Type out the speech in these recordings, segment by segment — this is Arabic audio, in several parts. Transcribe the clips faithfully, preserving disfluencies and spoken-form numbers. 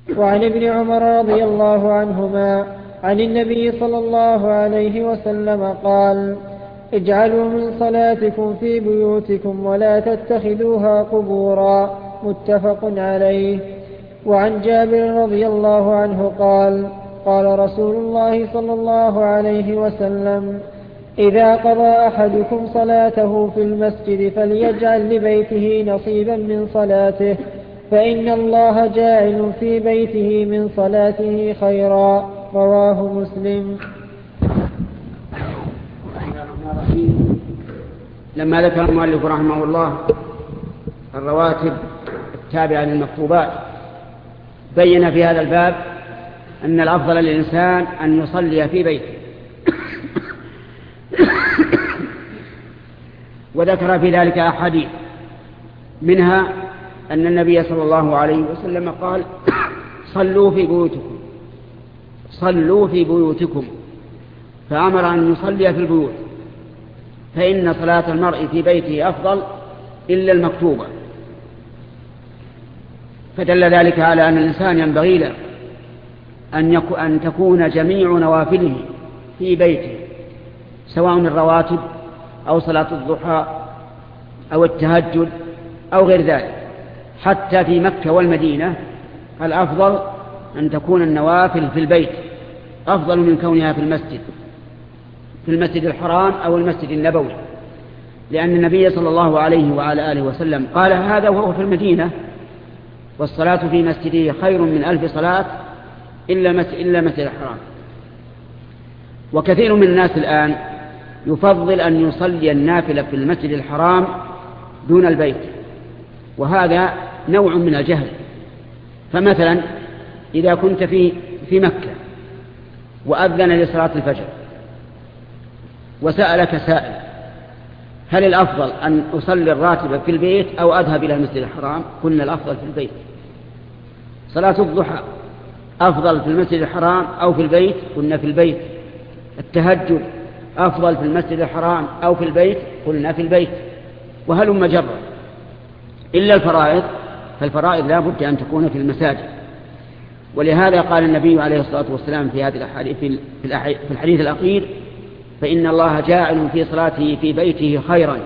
وعن ابن عمر رضي الله عنهما عن النبي صلى الله عليه وسلم قال: اجعلوا من صلاتكم في بيوتكم ولا تتخذوها قبورا. متفق عليه. وعن جابر رضي الله عنه قال: قال رسول الله صلى الله عليه وسلم: إذا قضى أحدكم صلاته في المسجد فليجعل لبيته نصيبا من صلاته، فإن الله جاعل في بيته من صلاته خيرا. رواه مسلم. لما ذكر المؤلف رحمه الله الرواتب التابعة للمكتوبات، بين في هذا الباب أن الأفضل للإنسان أن يصلي في بيته، وذكر في ذلك أحاديث، منها أن النبي صلى الله عليه وسلم قال: صلوا في بيوتكم صلوا في بيوتكم فأمر أن يصلي في البيوت، فإن صلاة المرء في بيته أفضل إلا المكتوبة. فدل ذلك على أن الإنسان ينبغي له أن, أن تكون جميع نوافله في بيته، سواء الرواتب أو صلاة الضحى أو التهجد أو غير ذلك. حتى في مكة والمدينة الأفضل أن تكون النوافل في البيت أفضل من كونها في المسجد في المسجد الحرام أو المسجد النبوي، لأن النبي صلى الله عليه وعلى آله وسلم قال هذا وهو في المدينة: والصلاة في مسجده خير من ألف صلاة إلا مسجد الحرام. وكثير من الناس الآن يفضل أن يصلي النافلة في المسجد الحرام دون البيت، وهذا نوع من الجهل. فمثلا إذا كنت في في مكة وأذن لصلاة الفجر وسألك سائل: هل الأفضل أن أصلي الراتبة في البيت أو أذهب إلى المسجد الحرام؟ قلنا الأفضل في البيت. صلاة الضحى أفضل في المسجد الحرام أو في البيت؟ قلنا في البيت. التهجد أفضل في المسجد الحرام أو في البيت؟ قلنا في البيت. وهلم جرا. إلا الفرائض، فالفرائض لا بد أن تكون في المساجد. ولهذا قال النبي عليه الصلاة والسلام في هذه الحديث في الحديث الأخير: فإن الله جاعل في صلاته في بيته خيرا،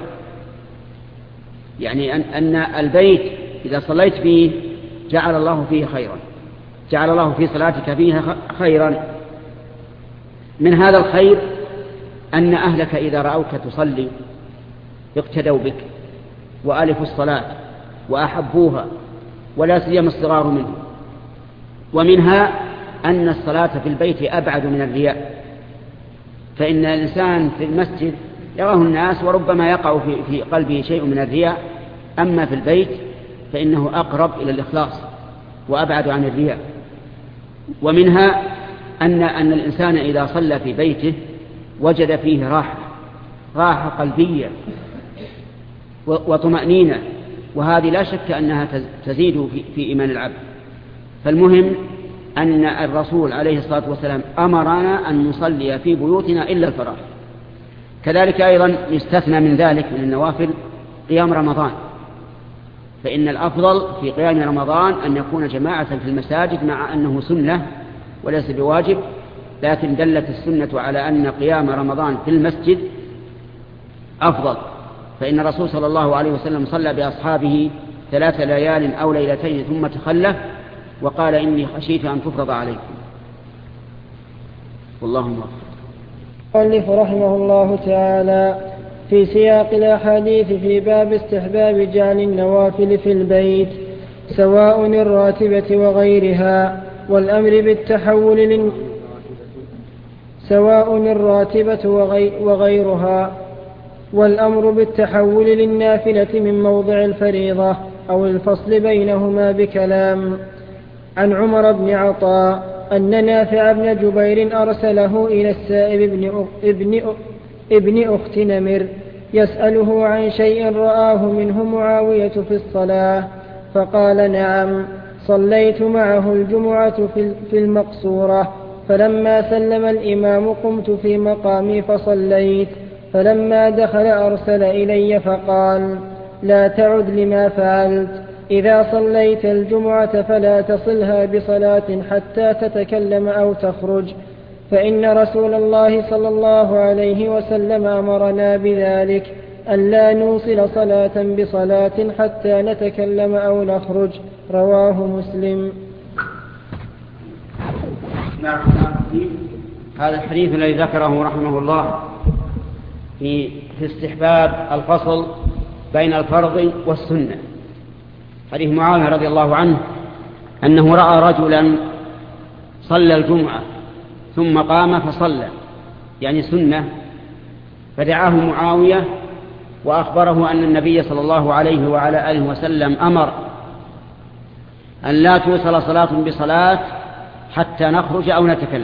يعني أن, أن البيت إذا صليت فيه جعل الله فيه خيرا، جعل الله في صلاتك فيها خيرا. من هذا الخير أن أهلك إذا رأوك تصلي اقتدوا بك وألفوا الصلاة وأحبوها، ولا سيما الصغار منه. ومنها أن الصلاة في البيت أبعد من الرياء، فإن الإنسان في المسجد يراه الناس وربما يقع في, في قلبه شيء من الرياء، أما في البيت فإنه أقرب إلى الإخلاص وأبعد عن الرياء. ومنها أن, أن الإنسان إذا صلى في بيته وجد فيه راحة راحة قلبية وطمأنينة، وهذه لا شك أنها تزيد في, في إيمان العبد. فالمهم أن الرسول عليه الصلاة والسلام أمرنا أن نصلي في بيوتنا إلا الفرائض. كذلك أيضا يستثنى من ذلك من النوافل قيام رمضان، فإن الأفضل في قيام رمضان أن يكون جماعة في المساجد، مع أنه سنة وليس بواجب، لكن دلت السنة على أن قيام رمضان في المسجد أفضل. فإن الرسول صلى الله عليه وسلم صلى بأصحابه ثلاث ليال أو ليلتين ثم تخلف وقال: إني خشيت أن تفرض عليكم. والله موفق. المؤلف رحمه الله تعالى في سياق الأحاديث في باب استحباب جعل النوافل في البيت سواء الراتبة وغيرها، والأمر بالتحول لل... سواء الراتبة وغي... وغيرها والأمر بالتحول للنافلة من موضع الفريضة أو الفصل بينهما بكلام. عن عمر بن عطاء أن نافع بن جبير أرسله إلى السائب ابن, ابن, ابن أخت نمر يسأله عن شيء رآه منه معاوية في الصلاة، فقال: نعم، صليت معه الجمعة في المقصورة، فلما سلم الإمام قمت في مقامي فصليت، فلما دخل أرسل إلي فقال: لا تعد لما فعلت، إذا صليت الجمعة فلا تصلها بصلاة حتى تتكلم أو تخرج، فإن رسول الله صلى الله عليه وسلم أمرنا بذلك، ألا نوصل صلاة بصلاة حتى نتكلم أو نخرج. رواه مسلم. هذا الحديث الذي ذكره رحمه الله في في استحباب الفصل بين الفرض والسنة. حديث معاوية رضي الله عنه أنه رأى رجلا صلى الجمعة ثم قام فصلى، يعني سنة، فدعاه معاوية وأخبره أن النبي صلى الله عليه وعلى آله وسلم أمر أن لا توصل صلاة بصلاة حتى نخرج أو نتكلم.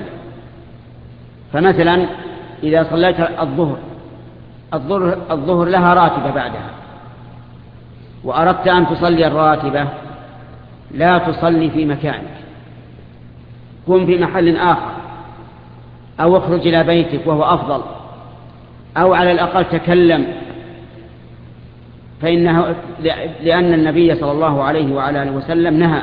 فمثلا إذا صليت الظهر الظهر, الظهر لها راتبة بعدها، وأردت أن تصلي الراتبة، لا تصلي في مكانك، قم في محل آخر، أو اخرج إلى بيتك وهو أفضل، أو على الأقل تكلم، فإنه لأن النبي صلى الله عليه وعلى آله وسلم نهى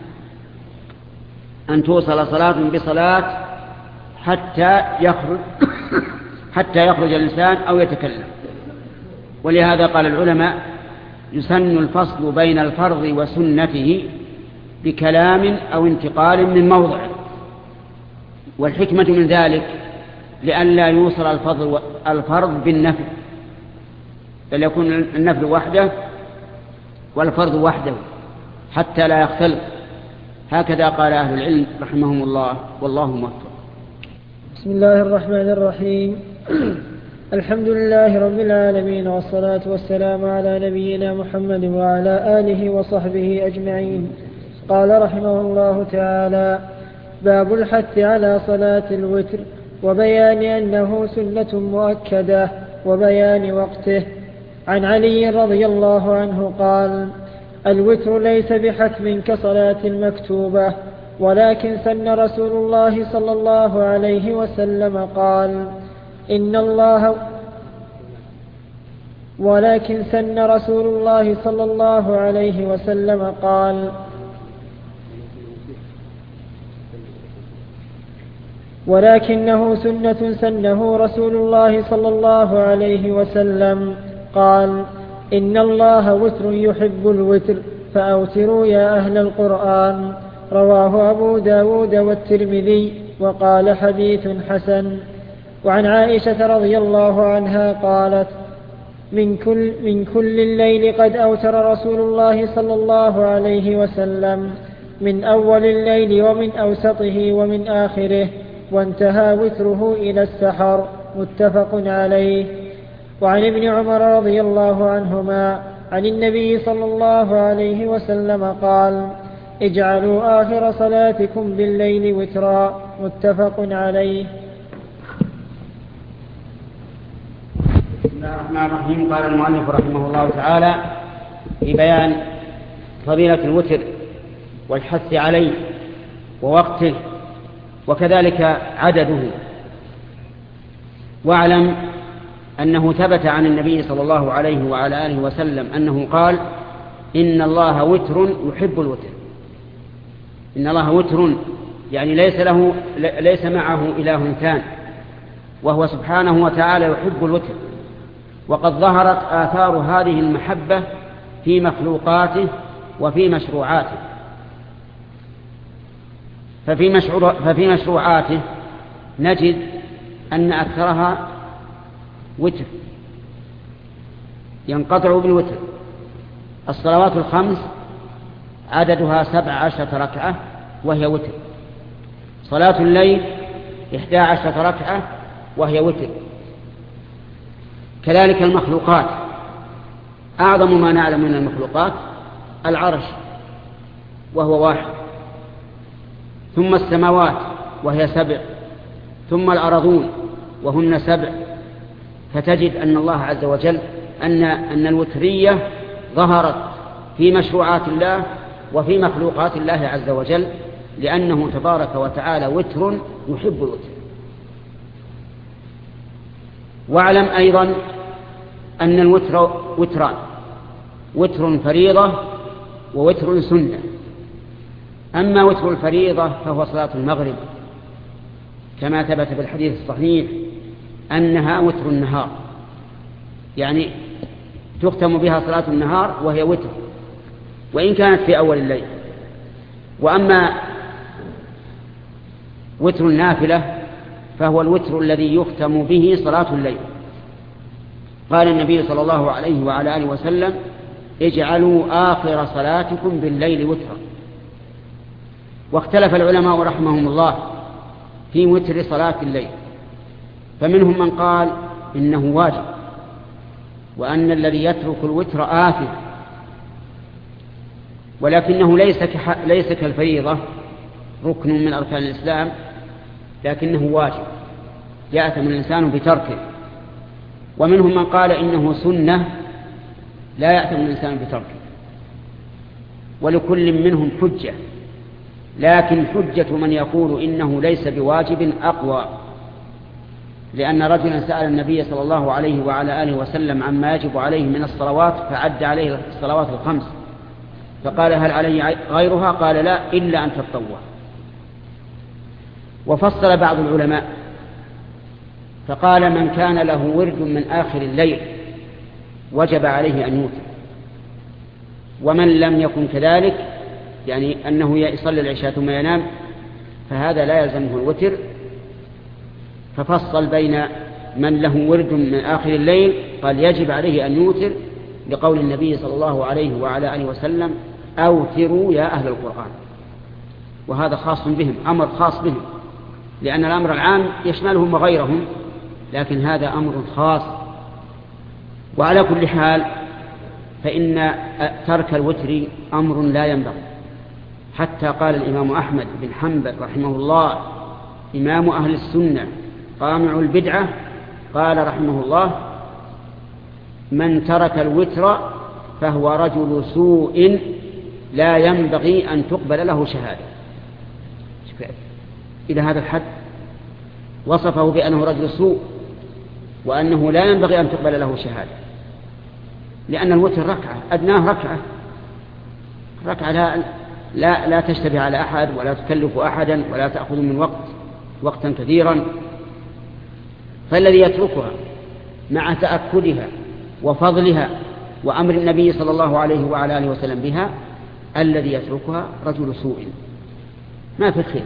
أن توصل صلاة بصلاة حتى يخرج حتى يخرج الإنسان أو يتكلم. ولهذا قال العلماء: يسن الفصل بين الفرض وسنته بكلام أو انتقال من موضع. والحكمة من ذلك لئلا يوصل الفضل الفرض بالنفل، بل يكون النفل وحده والفرض وحده حتى لا يختلف. هكذا قال أهل العلم رحمهم الله، والله موفق. بسم الله الرحمن الرحيم. الحمد لله رب العالمين، والصلاة والسلام على نبينا محمد وعلى آله وصحبه أجمعين. قال رحمه الله تعالى: باب الحث على صلاة الوتر، وبيان أنه سنة مؤكدة، وبيان وقته. عن علي رضي الله عنه قال: الوتر ليس بحتم كصلاة المكتوبة، ولكن سن رسول الله صلى الله عليه وسلم قال إن الله ولكن سن رسول الله صلى الله عليه وسلم قال ولكنه سنة سنه رسول الله صلى الله عليه وسلم قال إن الله وتر يحب الوتر فأوتروا يا أهل القرآن. رواه أبو داود والترمذي وقال حديث حسن. وعن عائشة رضي الله عنها قالت: من كل, من كل الليل قد أوتر رسول الله صلى الله عليه وسلم، من أول الليل ومن أوسطه ومن آخره، وانتهى وتره إلى السحر. متفق عليه. وعن ابن عمر رضي الله عنهما عن النبي صلى الله عليه وسلم قال: اجعلوا آخر صلاتكم بالليل وترا. متفق عليه. بسم الله الرحمن الرحيم. قال المؤلف رحمه الله تعالى في بيان فضيلة الوتر والحث عليه ووقته وكذلك عدده. واعلم أنه ثبت عن النبي صلى الله عليه وعلى آله وسلم أنه قال: إن الله وتر يحب الوتر. إن الله وتر يعني ليس له ليس معه إله ثاني، وهو سبحانه وتعالى يحب الوتر. وقد ظهرت آثار هذه المحبة في مخلوقاته وفي مشروعاته. ففي, مشروع ففي مشروعاته نجد أن أكثرها وتر ينقطع بالوتر. الصلوات الخمس عددها سبع عشرة ركعة وهي وتر. صلاة الليل إحدى عشرة ركعة وهي وتر. كذلك المخلوقات، أعظم ما نعلم من المخلوقات العرش وهو واحد، ثم السماوات وهي سبع، ثم الأرضون وهن سبع. فتجد أن الله عز وجل أن, أن الوترية ظهرت في مشروعات الله وفي مخلوقات الله عز وجل، لأنه تبارك وتعالى وتر يحب الوتر. واعلم أيضا أن الوتر وتران: وتر فريضة ووتر سنة. أما وتر الفريضة فهو صلاة المغرب كما ثبت في الحديث الصحيح أنها وتر النهار، يعني تختم بها صلاة النهار وهي وتر وإن كانت في أول الليل. وأما وتر النافلة فهو الوتر الذي يختم به صلاة الليل. قال النبي صلى الله عليه وعلى آله وسلم: اجعلوا آخر صلاتكم بالليل وترا. واختلف العلماء رحمهم الله في وتر صلاة الليل، فمنهم من قال إنه واجب، وأن الذي يترك الوتر آثم، ولكنه ليس ليس كالفريضة ركن من أركان الإسلام، لكنه واجب يأثم الإنسان بتركه. ومنهم من قال إنه سنة لا يأثم الإنسان بتركه، ولكل منهم حجة، لكن حجة من يقول إنه ليس بواجب أقوى، لأن رجلا سأل النبي صلى الله عليه وعلى آله وسلم عما يجب عليه من الصلوات فعد عليه الصلوات الخمس، فقال: هل علي غيرها؟ قال: لا، إلا أن تتطوع. وفصل بعض العلماء فقال: من كان له ورد من آخر الليل وجب عليه أن يوتر، ومن لم يكن كذلك، يعني أنه يصلي العشاء ثم ينام، فهذا لا يلزمه الوتر. ففصل بين من له ورد من آخر الليل قال يجب عليه أن يوتر لقول النبي صلى الله عليه وعلى آله وسلم: أوتروا يا أهل القرآن. وهذا خاص بهم، أمر خاص بهم، لأن الأمر العام يشملهم وغيرهم، لكن هذا أمر خاص. وعلى كل حال فإن ترك الوتر أمر لا ينبغي، حتى قال الإمام أحمد بن حنبل رحمه الله إمام أهل السنة قامع البدعة، قال رحمه الله: من ترك الوتر فهو رجل سوء لا ينبغي أن تقبل له شهادة. إلى هذا الحد وصفه بأنه رجل سوء، وأنه لا ينبغي أن تقبل له شهادة، لأن الوتر ركعة، أدناه ركعة، ركعة لا, لا, لا تشتبه على أحد ولا تكلف أحدا ولا تأخذ من وقت وقتا كثيرا. فالذي يتركها مع تأكدها وفضلها وأمر النبي صلى الله عليه وعلى آله وسلم بها، الذي يتركها رجل سوء ما في خير.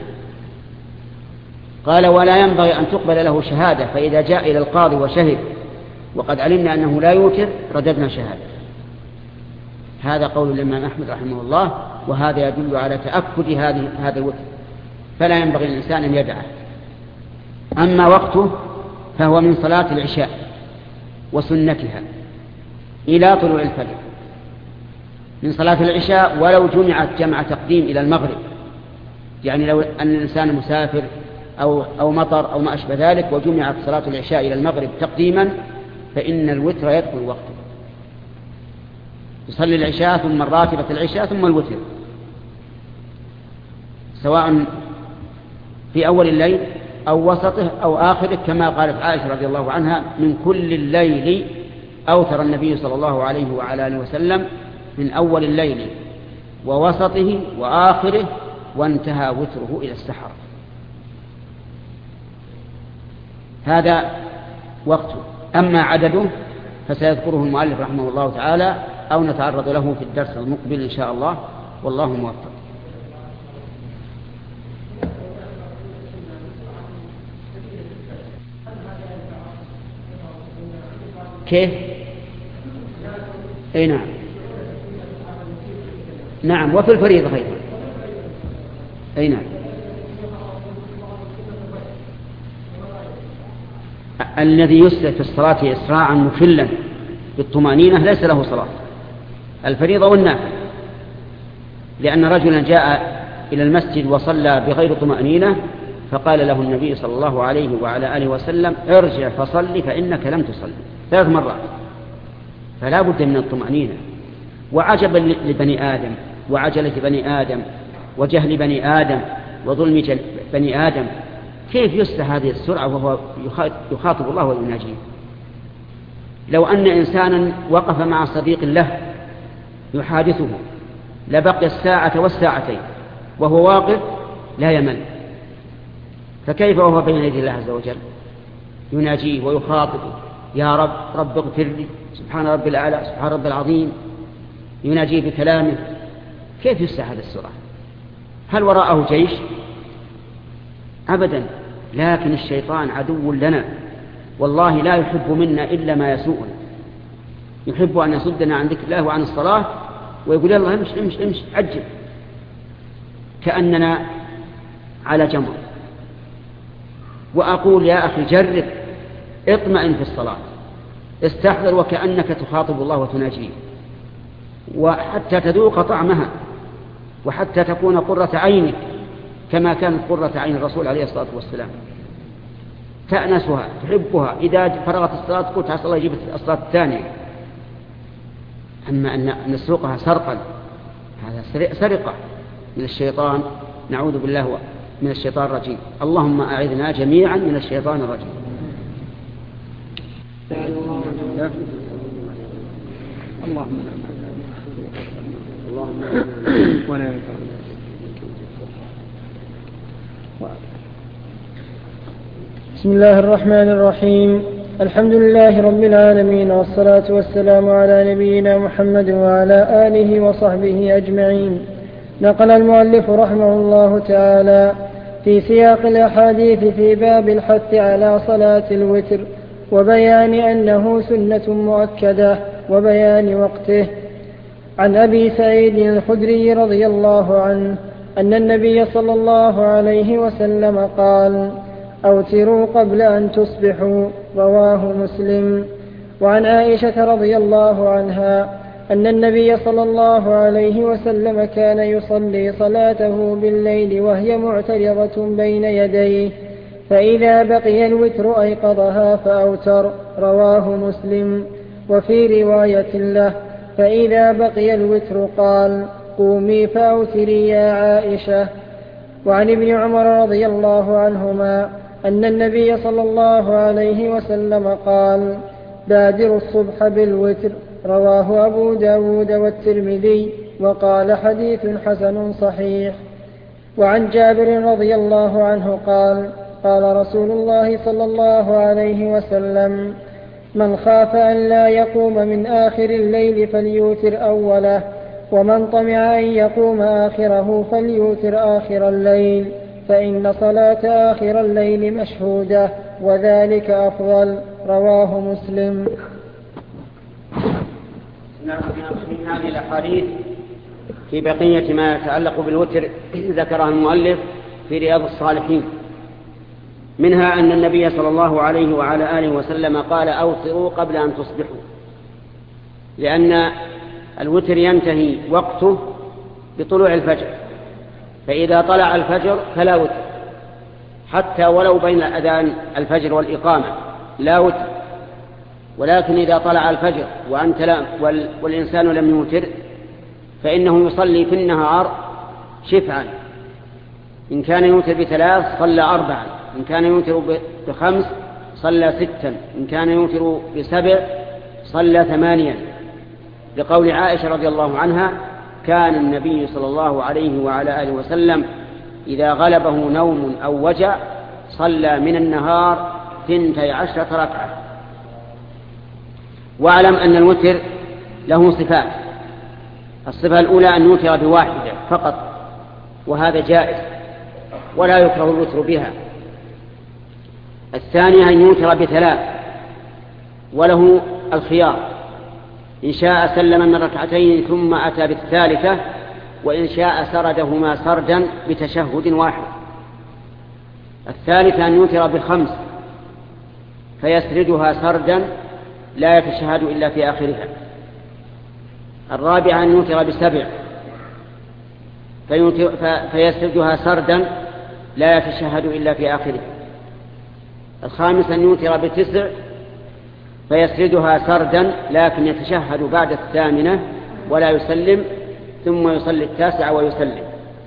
قال: ولا ينبغي أن تقبل له شهادة، فإذا جاء إلى القاضي وشهد وقد علمنا أنه لا يوتر رددنا شهادة. هذا قول الإمام أحمد رحمه الله، وهذا يدل على تأكد هذه هذا الوتر، فلا ينبغي الإنسان أن يدعه. أما وقته فهو من صلاة العشاء وسنتها إلى طلوع الفجر. من صلاة العشاء ولو جمعت جمع تقديم إلى المغرب، يعني لو أن الإنسان مسافر أو, أو مطر أو ما أشبه ذلك وجمعت صلاة العشاء إلى المغرب تقديما، فإن الوتر يدخل وقته، يصلي العشاء ثم الراتبة العشاء ثم الوتر، سواء في أول الليل أو وسطه أو آخره، كما قالت عائشة رضي الله عنها: من كل الليل أوتر النبي صلى الله عليه وعلى آله وسلم، من أول الليل ووسطه وآخره، وانتهى وتره إلى السحر. هذا وقته. أما عدده فسيذكره المؤلف رحمه الله تعالى، أو نتعرض له في الدرس المقبل إن شاء الله، والله موفق. كيف؟ أي نعم، نعم، وفي الفريضة أيضا. أي نعم. الذي يسرع في الصلاة إسراعا مخلا بالطمأنينة ليس له صلاة، الفريضة والنافلة. لأن رجلا جاء إلى المسجد وصلى بغير طمأنينة، فقال له النبي صلى الله عليه وعلى آله وسلم: ارجع فصلي فإنك لم تصلي ثلاث مرات. فلا بد من الطمأنينة. وعجبا لبني آدم وعجلة بني آدم وجهل بني آدم وظلم بني آدم، كيف يسرع هذه السرعة وهو يخاطب الله ويناجيه؟ لو أن إنسانا وقف مع صديق له يحادثه لبقي الساعة والساعتين وهو واقف لا يمل، فكيف وهو بين يدي الله عز وجل يناجيه ويخاطبه: يا رب رب اغفر لي، سبحان رب الأعلى، سبحان رب العظيم، يناجيه بكلامه. كيف يسع هذا السرعة؟ هل وراءه جيش؟ أبدا. لكن الشيطان عدو لنا، والله لا يحب منا إلا ما يسوءنا. يحب أن يصدنا عن ذكر الله وعن الصلاة، ويقول يلا امش امش امش عجل، كأننا على جمر. وأقول يا أخي جرب، اطمئن في الصلاة، استحضر وكأنك تخاطب الله وتناجيه، وحتى تذوق طعمها، وحتى تكون قرة عينك كما كانت قرة عين الرسول عليه الصلاة والسلام، تأنسها تحبها. إذا فرغت الصلاة قلت عسى الله يجيب الصلاة الثانية. أما أن نسرقها سرقا هذا سرقة من الشيطان، نعوذ بالله من الشيطان الرجيم. اللهم أعذنا جميعا من الشيطان الرجيم. اللهم ولا بسم الله الرحمن الرحيم. الحمد لله رب العالمين، والصلاة والسلام على نبينا محمد وعلى آله وصحبه أجمعين. نقل المؤلف رحمه الله تعالى في سياق الأحاديث في باب الحث على صلاة الوتر وبيان أنه سنة مؤكدة وبيان وقته. عن أبي سعيد الخدري رضي الله عنه أن النبي صلى الله عليه وسلم قال: أوتروا قبل أن تصبحوا، رواه مسلم. وعن عائشة رضي الله عنها أن النبي صلى الله عليه وسلم كان يصلي صلاته بالليل وهي معترضة بين يديه، فإذا بقي الوتر أيقظها فأوتر، رواه مسلم. وفي رواية له: فإذا بقي الوتر قال: قومي فأوتري يا عائشة. وعن ابن عمر رضي الله عنهما أن النبي صلى الله عليه وسلم قال: بادروا الصبح بالوتر، رواه أبو داود والترمذي، وقال: حديث حسن صحيح. وعن جابر رضي الله عنه قال: قال رسول الله صلى الله عليه وسلم: من خاف أن لا يقوم من آخر الليل فليوتر أوله، ومن طمع أن يقوم آخره فليوتر آخر الليل، فإن صلاة آخر الليل مشهودة وذلك أفضل، رواه مسلم. من هذه الأحاديث في بقية ما يتعلق بالوتر ذكرها المؤلف في رياض الصالحين، منها أن النبي صلى الله عليه وعلى آله وسلم قال: أوتروا قبل أن تصبحوا، لأن الوتر ينتهي وقته بطلوع الفجر، فإذا طلع الفجر فلا وتر، حتى ولو بين أذان الفجر والإقامة لا وتر. ولكن إذا طلع الفجر وأنت لا والإنسان لم يوتر فإنه يصلي في النهار شفعا، إن كان يوتر بثلاث صلى أربعا، إن كان يوتر بخمس صلى ستا، إن كان يوتر بسبع صلى ثمانيا، لقول عائشة رضي الله عنها: كان النبي صلى الله عليه وعلى آله وسلم إذا غلبه نوم أو وجع صلى من النهار ثنتي عشرة ركعة. واعلم أن الوتر له صفات. الصفة الأولى أن يوتر بواحدة فقط، وهذا جائز ولا يكره الوتر بها. الثانية أن يوتر بثلاث، وله الخيار، إن شاء سلم من ركعتين ثم أتى بالثالثة، وإن شاء سردهما سردا بتشهد واحد. الثالثة أن يوتر بخمس فيسردها سردا لا يتشهد إلا في آخرها. الرابعة أن يوتر بسبع فيسردها سردا لا يتشهد إلا في آخرها. الخامسة أن يوتر بتسع فيسردها سردا لكن يتشهد بعد الثامنة ولا يسلم، ثم يصلي التاسعة ويسلم.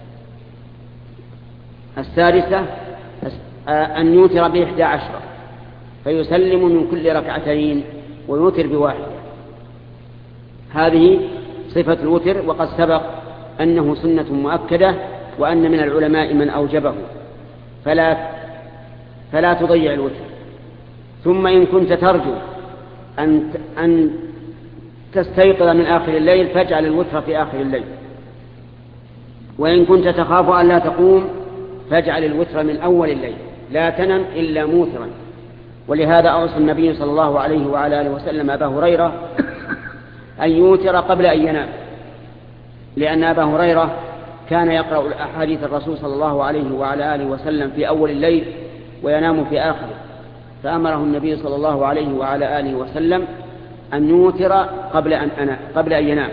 السادسة أن يوتر بإحدى عشرة فيسلم من كل ركعتين ويوتر بواحدة. هذه صفة الوتر، وقد سبق أنه سنة مؤكدة وأن من العلماء من أوجبه، فلا, فلا تضيع الوتر. ثم إن كنت ترجو أن, أن تستيقظ من آخر الليل فاجعل الوتر في آخر الليل، وإن كنت تخاف أن لا تقوم فاجعل الوتر من أول الليل، لا تنم إلا موترا. ولهذا أوصى النبي صلى الله عليه وعلى آله وسلم أبا هريرة أن يوتر قبل أن ينام، لأن أبا هريرة كان يقرأ أحاديث الرسول صلى الله عليه وعلى آله وسلم في أول الليل وينام في آخره، فأمره النبي صلى الله عليه وعلى آله وسلم أن يوتر قبل أن, أنا قبل أن ينام.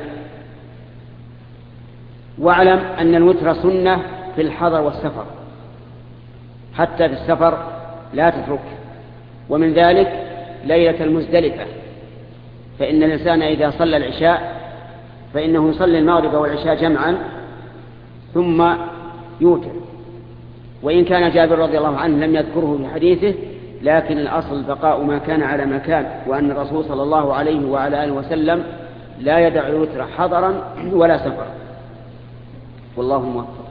واعلم أن الوتر سنة في الحضر والسفر، حتى في السفر لا تترك. ومن ذلك ليلة المزدلفة، فإن الإنسان إذا صلى العشاء فإنه يصلي المغرب والعشاء جمعا ثم يوتر. وإن كان جابر رضي الله عنه لم يذكره في حديثه، لكن الأصل بقاء ما كان على ما كان، وأن الرسول صلى الله عليه وعلى آله وسلم لا يدع الوتر حضرا ولا سفرا، والله موفق.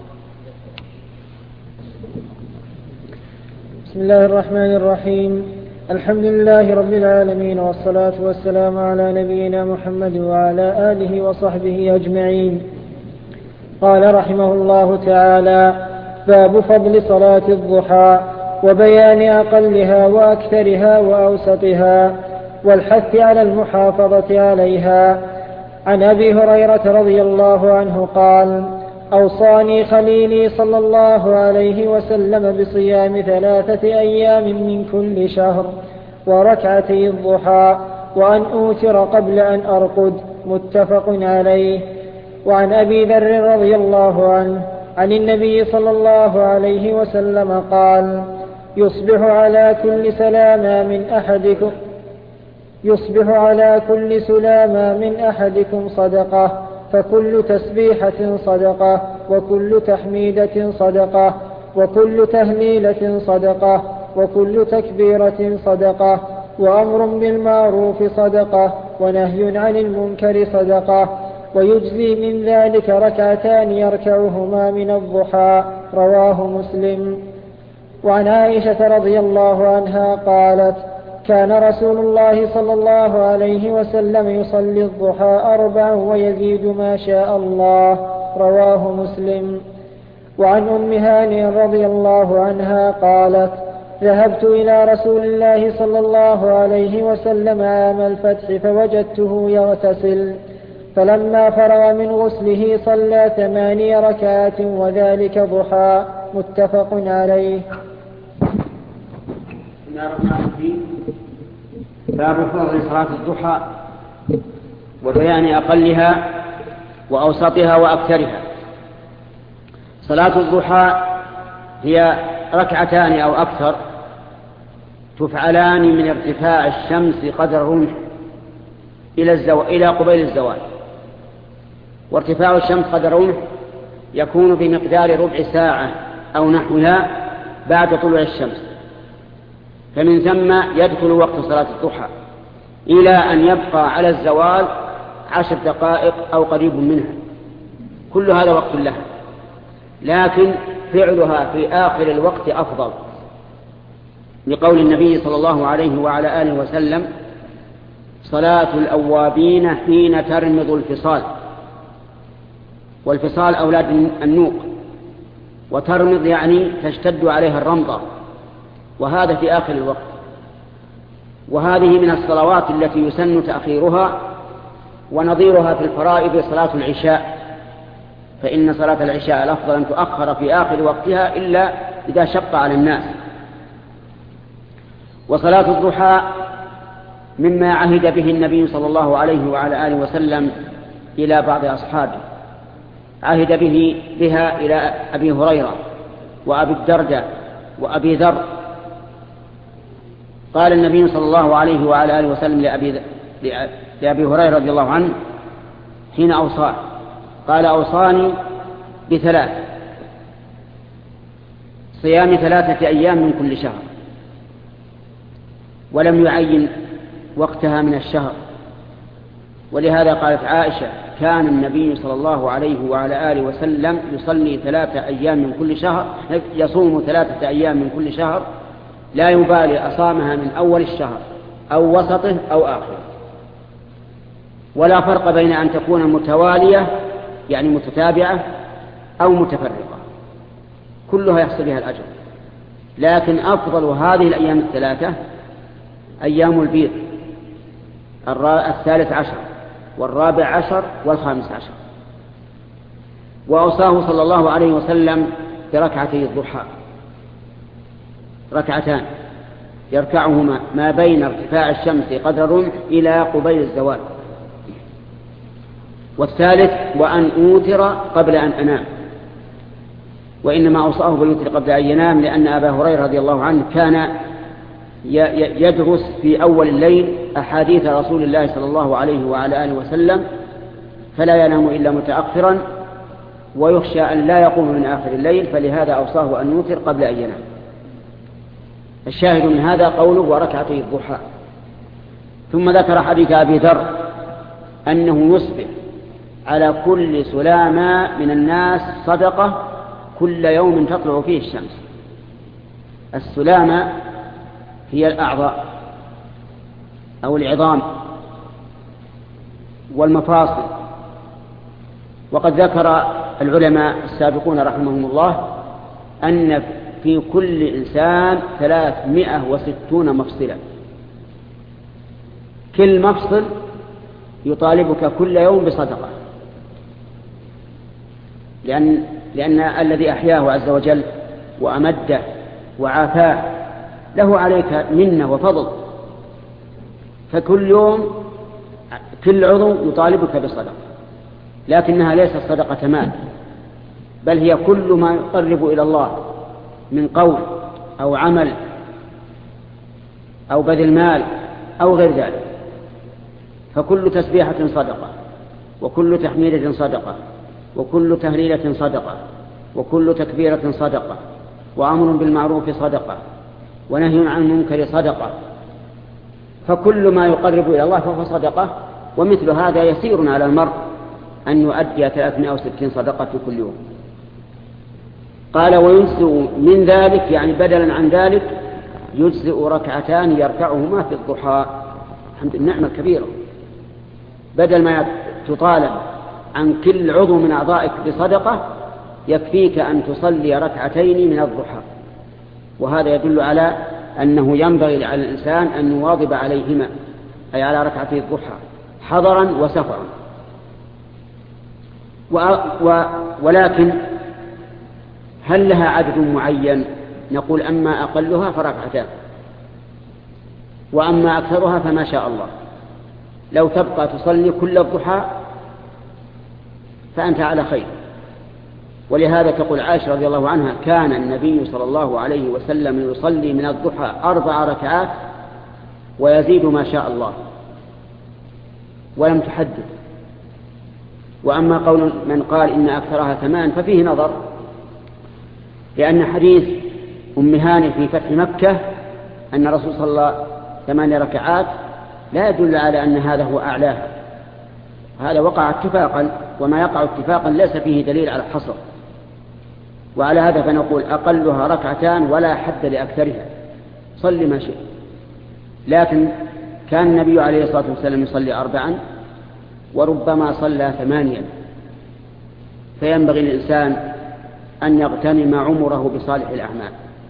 بسم الله الرحمن الرحيم. الحمد لله رب العالمين، والصلاة والسلام على نبينا محمد وعلى آله وصحبه أجمعين. قال رحمه الله تعالى: باب فضل صلاة الضحى وبيان أقلها وأكثرها وأوسطها والحث على المحافظة عليها. عن أبي هريرة رضي الله عنه قال: أوصاني خليلي صلى الله عليه وسلم بصيام ثلاثة أيام من كل شهر وركعتي الضحى وأن أوتر قبل أن أرقد، متفق عليه. وعن أبي ذر رضي الله عنه عن النبي صلى الله عليه وسلم قال: يصبح على كل سلامة من أحدكم يصبح على كل سلامة من أحدكم صدقة، فكل تسبيحة صدقة، وكل تحميدة صدقة، وكل تهليلة صدقة، وكل تكبيرة صدقة، وأمر بالمعروف صدقة، ونهي عن المنكر صدقة، ويجزي من ذلك ركعتان يركعهما من الضحى. رواه مسلم. وعن عائشة رضي الله عنها قالت: كان رسول الله صلى الله عليه وسلم يصلي الضحى أربعا ويزيد ما شاء الله. رواه مسلم. وعن أم هانئ رضي الله عنها قالت: ذهبت إلى رسول الله صلى الله عليه وسلم عام الفتح فوجدته يغتسل، فلما فرغ من غسله صلى ثماني ركعات وذلك ضحى، متفق عليه. باب فضل صلاة الضحى وبيان أقلها وأوسطها وأكثرها. صلاة الضحى هي ركعتان أو أكثر تفعلان من ارتفاع الشمس قدر الرمح إلى الزوال إلى قبيل الزوال. وارتفاع الشمس قدر الرمح يكون بمقدار ربع ساعة أو نحوها بعد طلوع الشمس، فمن ثم يدخل وقت صلاة الضحى إلى أن يبقى على الزوال عشر دقائق أو قريب منها، كل هذا وقت لها، لكن فعلها في آخر الوقت أفضل، لقول النبي صلى الله عليه وعلى آله وسلم: صلاة الأوابين حين ترمض الفصال. والفصال أولاد النوق، وترمض يعني تشتد عليها الرمضة، وهذا في آخر الوقت. وهذه من الصلوات التي يسن تأخيرها، ونظيرها في الفرائض صلاة العشاء، فإن صلاة العشاء الأفضل أن تؤخر في آخر وقتها إلا إذا شق على الناس. وصلاة الضحى مما عهد به النبي صلى الله عليه وعلى آله وسلم إلى بعض أصحابه، عهد به بها إلى أبي هريرة وأبي الدرداء وأبي ذر. قال النبي صلى الله عليه وعلى آله وسلم لأبي, لأبي هريرة رضي الله عنه حين أوصاه، قال: أوصاني بثلاث: صيام ثلاثة أيام من كل شهر، ولم يعين وقتها من الشهر. ولهذا قالت عائشة كان النبي صلى الله عليه وعلى آله وسلم يصلي ثلاثة أيام من كل شهر، يصوم ثلاثة أيام من كل شهر، لا يبالي أصامها من أول الشهر أو وسطه أو آخره، ولا فرق بين أن تكون متوالية يعني متتابعة أو متفرقة، كلها يحصل بها الأجر. لكن أفضل هذه الأيام الثلاثة أيام البيض، الثالث عشر والرابع عشر والخامس عشر. وأوصاه صلى الله عليه وسلم بركعتي الضحى، ركعتان يركعهما ما بين ارتفاع الشمس قدر رمح إلى قبيل الزوال. والثالث وأن أوتر قبل أن أنام، وإنما أوصاه بالوتر قبل أن ينام لأن أبا هريرة رضي الله عنه كان يدرس في أول الليل أحاديث رسول الله صلى الله عليه وعلى آله وسلم، فلا ينام إلا متأخرا ويخشى أن لا يقوم من آخر الليل، فلهذا أوصاه أن يوتر قبل أن ينام. الشاهد من هذا قوله وركعتي الضحى. ثم ذكر حديث أبي ذر أنه يصبح على كل سلامة من الناس صدقة كل يوم تطلع فيه الشمس. السلامة هي الأعضاء أو العظام والمفاصل. وقد ذكر العلماء السابقون رحمهم الله أن في كل إنسان ثلاثمائة وستون مفصلا، كل مفصل يطالبك كل يوم بصدقة، لأن, لأن الذي أحياه عز وجل وأمده وعافاه له عليك منة وفضل، فكل يوم كل عضو يطالبك بصدقة، لكنها ليست صدقة مال، بل هي كل ما يقرب إلى الله من قول أو عمل أو بذل مال أو غير ذلك. فكل تسبيحة صدقة، وكل تحميدة صدقة، وكل تهليلة صدقة، وكل تكبيرة صدقة، وأمر بالمعروف صدقة، ونهي عن المنكر صدقة. فكل ما يقرب إلى الله فهو صدقة، ومثل هذا يسير على المرء أن يؤدي ثلاثمائة وستين صدقة في كل يوم. قال ويجزئ من ذلك يعني بدلا عن ذلك يجزئ ركعتان يركعهما في الضحى. الحمد لله النعمة الكبيرة، بدل ما تطالب عن كل عضو من أعضائك بصدقة يكفيك أن تصلي ركعتين من الضحى. وهذا يدل على أنه ينبغي على الإنسان أن يواظب عليهما، أي على ركعتي الضحى حضرا وسفرا. و... و... ولكن هل لها عدد معين؟ نقول أما أقلها فركعتان، وأما أكثرها فما شاء الله. لو تبقى تصلي كل الضحى فأنت على خير. ولهذا تقول عائشة رضي الله عنها كان النبي صلى الله عليه وسلم يصلي من الضحى أربع ركعات ويزيد ما شاء الله، ولم تحدد. وأما قول من قال إن أكثرها ثمان ففيه نظر، لأن حديث أم هاني في فتح مكة أن الرسول صلى الله عليه وسلم ثمان ركعات لا يدل على أن هذا هو أعلاها، هذا وقع اتفاقا، وما يقع اتفاقا ليس فيه دليل على الحصر. وعلى هذا فنقول أقلها ركعتان ولا حد لأكثرها، صل ما شئ. لكن كان النبي عليه الصلاة والسلام يصلي أربعا وربما صلى ثمانيا، فينبغي للإنسان أن يغتنم عمره بصالح الأعمال،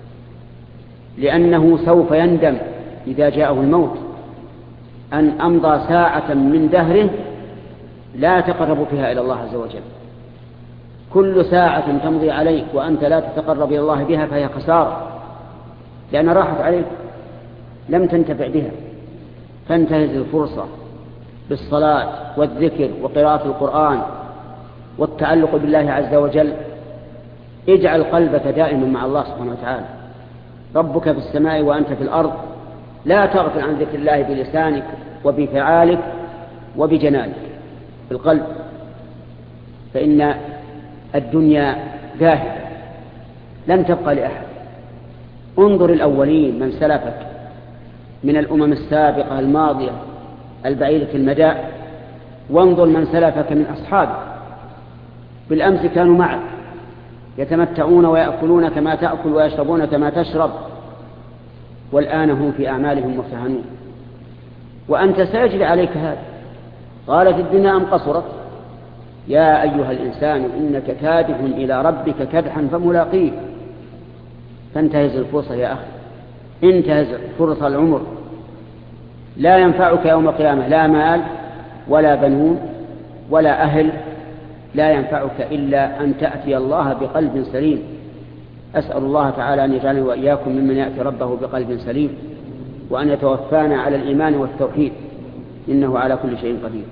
لأنه سوف يندم إذا جاءه الموت أن أمضى ساعة من دهره لا تقرب فيها إلى الله عز وجل. كل ساعة تمضي عليك وأنت لا تتقرب إلى الله بها فهي خسارة، لأن راحت عليك لم تنتفع بها. فانتهز الفرصة بالصلاة والذكر وقراءة القرآن والتعلق بالله عز وجل. اجعل قلبك دائما مع الله سبحانه وتعالى، ربك في السماء وأنت في الأرض، لا تغفل عن ذكر الله بلسانك وبفعالك وبجنانك بالقلب، فإن الدنيا ذاهبة لن تبقى لأحد. انظر الأولين من سلفك من الأمم السابقة الماضية البعيدة المدى، وانظر من سلفك من أصحابك، بالأمس كانوا معك يتمتعون ويأكلون كما تأكل ويشربون كما تشرب، والآن هم في أعمالهم مرتهنون، وأنت سيجري عليك هذا. قالت الدنيا أم قصرت؟ يا أيها الإنسان إنك كادح إلى ربك كدحا فملاقيه. فانتهز الفرصة يا أخي، انتهز فرصة العمر، لا ينفعك يوم القيامة لا مال ولا بنون ولا أهل، لا ينفعك إلا أن تأتي الله بقلب سليم. أسأل الله تعالى أن يجعلني وإياكم ممن يأتي ربه بقلب سليم، وأن يتوفانا على الإيمان والتوحيد، إنه على كل شيء قدير.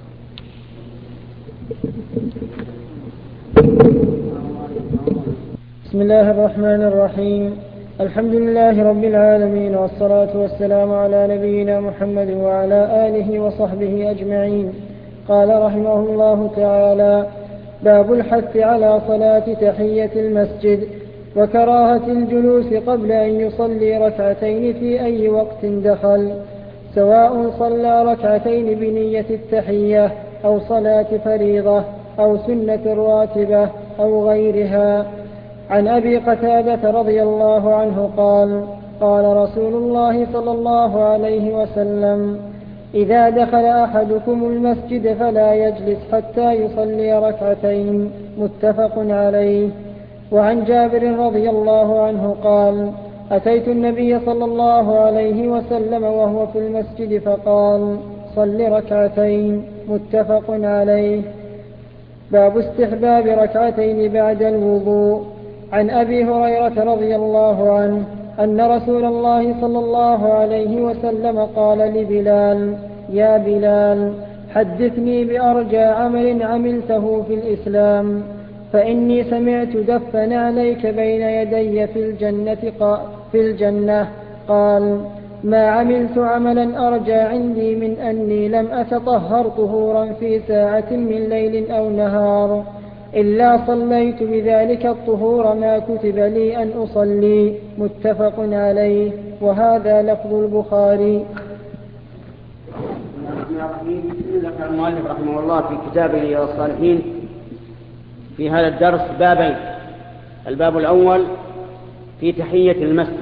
بسم الله الرحمن الرحيم. الحمد لله رب العالمين، والصلاة والسلام على نبينا محمد وعلى آله وصحبه أجمعين. قال رحمه الله تعالى: باب الحث على صلاة تحية المسجد وكراهة الجلوس قبل أن يصلي ركعتين في أي وقت دخل، سواء صلى ركعتين بنية التحية أو صلاة فريضة أو سنة راتبة أو غيرها. عن أبي قتادة رضي الله عنه قال: قال رسول الله صلى الله عليه وسلم: إذا دخل أحدكم المسجد فلا يجلس حتى يصلي ركعتين. متفق عليه. وعن جابر رضي الله عنه قال: أتيت النبي صلى الله عليه وسلم وهو في المسجد فقال: صل ركعتين. متفق عليه. باب استحباب ركعتين بعد الوضوء. عن أبي هريرة رضي الله عنه أن رسول الله صلى الله عليه وسلم قال لبلال: يا بلال، حدثني بأرجى عمل عملته في الإسلام، فإني سمعت دفا عليك بين يدي في الجنة, في الجنة. قال: ما عملت عملا أرجى عندي من أني لم أتطهر طهورا في ساعة من ليل أو نهار إلا صليت بذلك الطهور ما كتب لي أن أصلي. متفق عليه. وهذا لفظ البخاري. ذكر المؤلف رحمه الله في كتابه رياض الصالحين في هذا الدرس بابين: الباب الأول في تحية المسجد،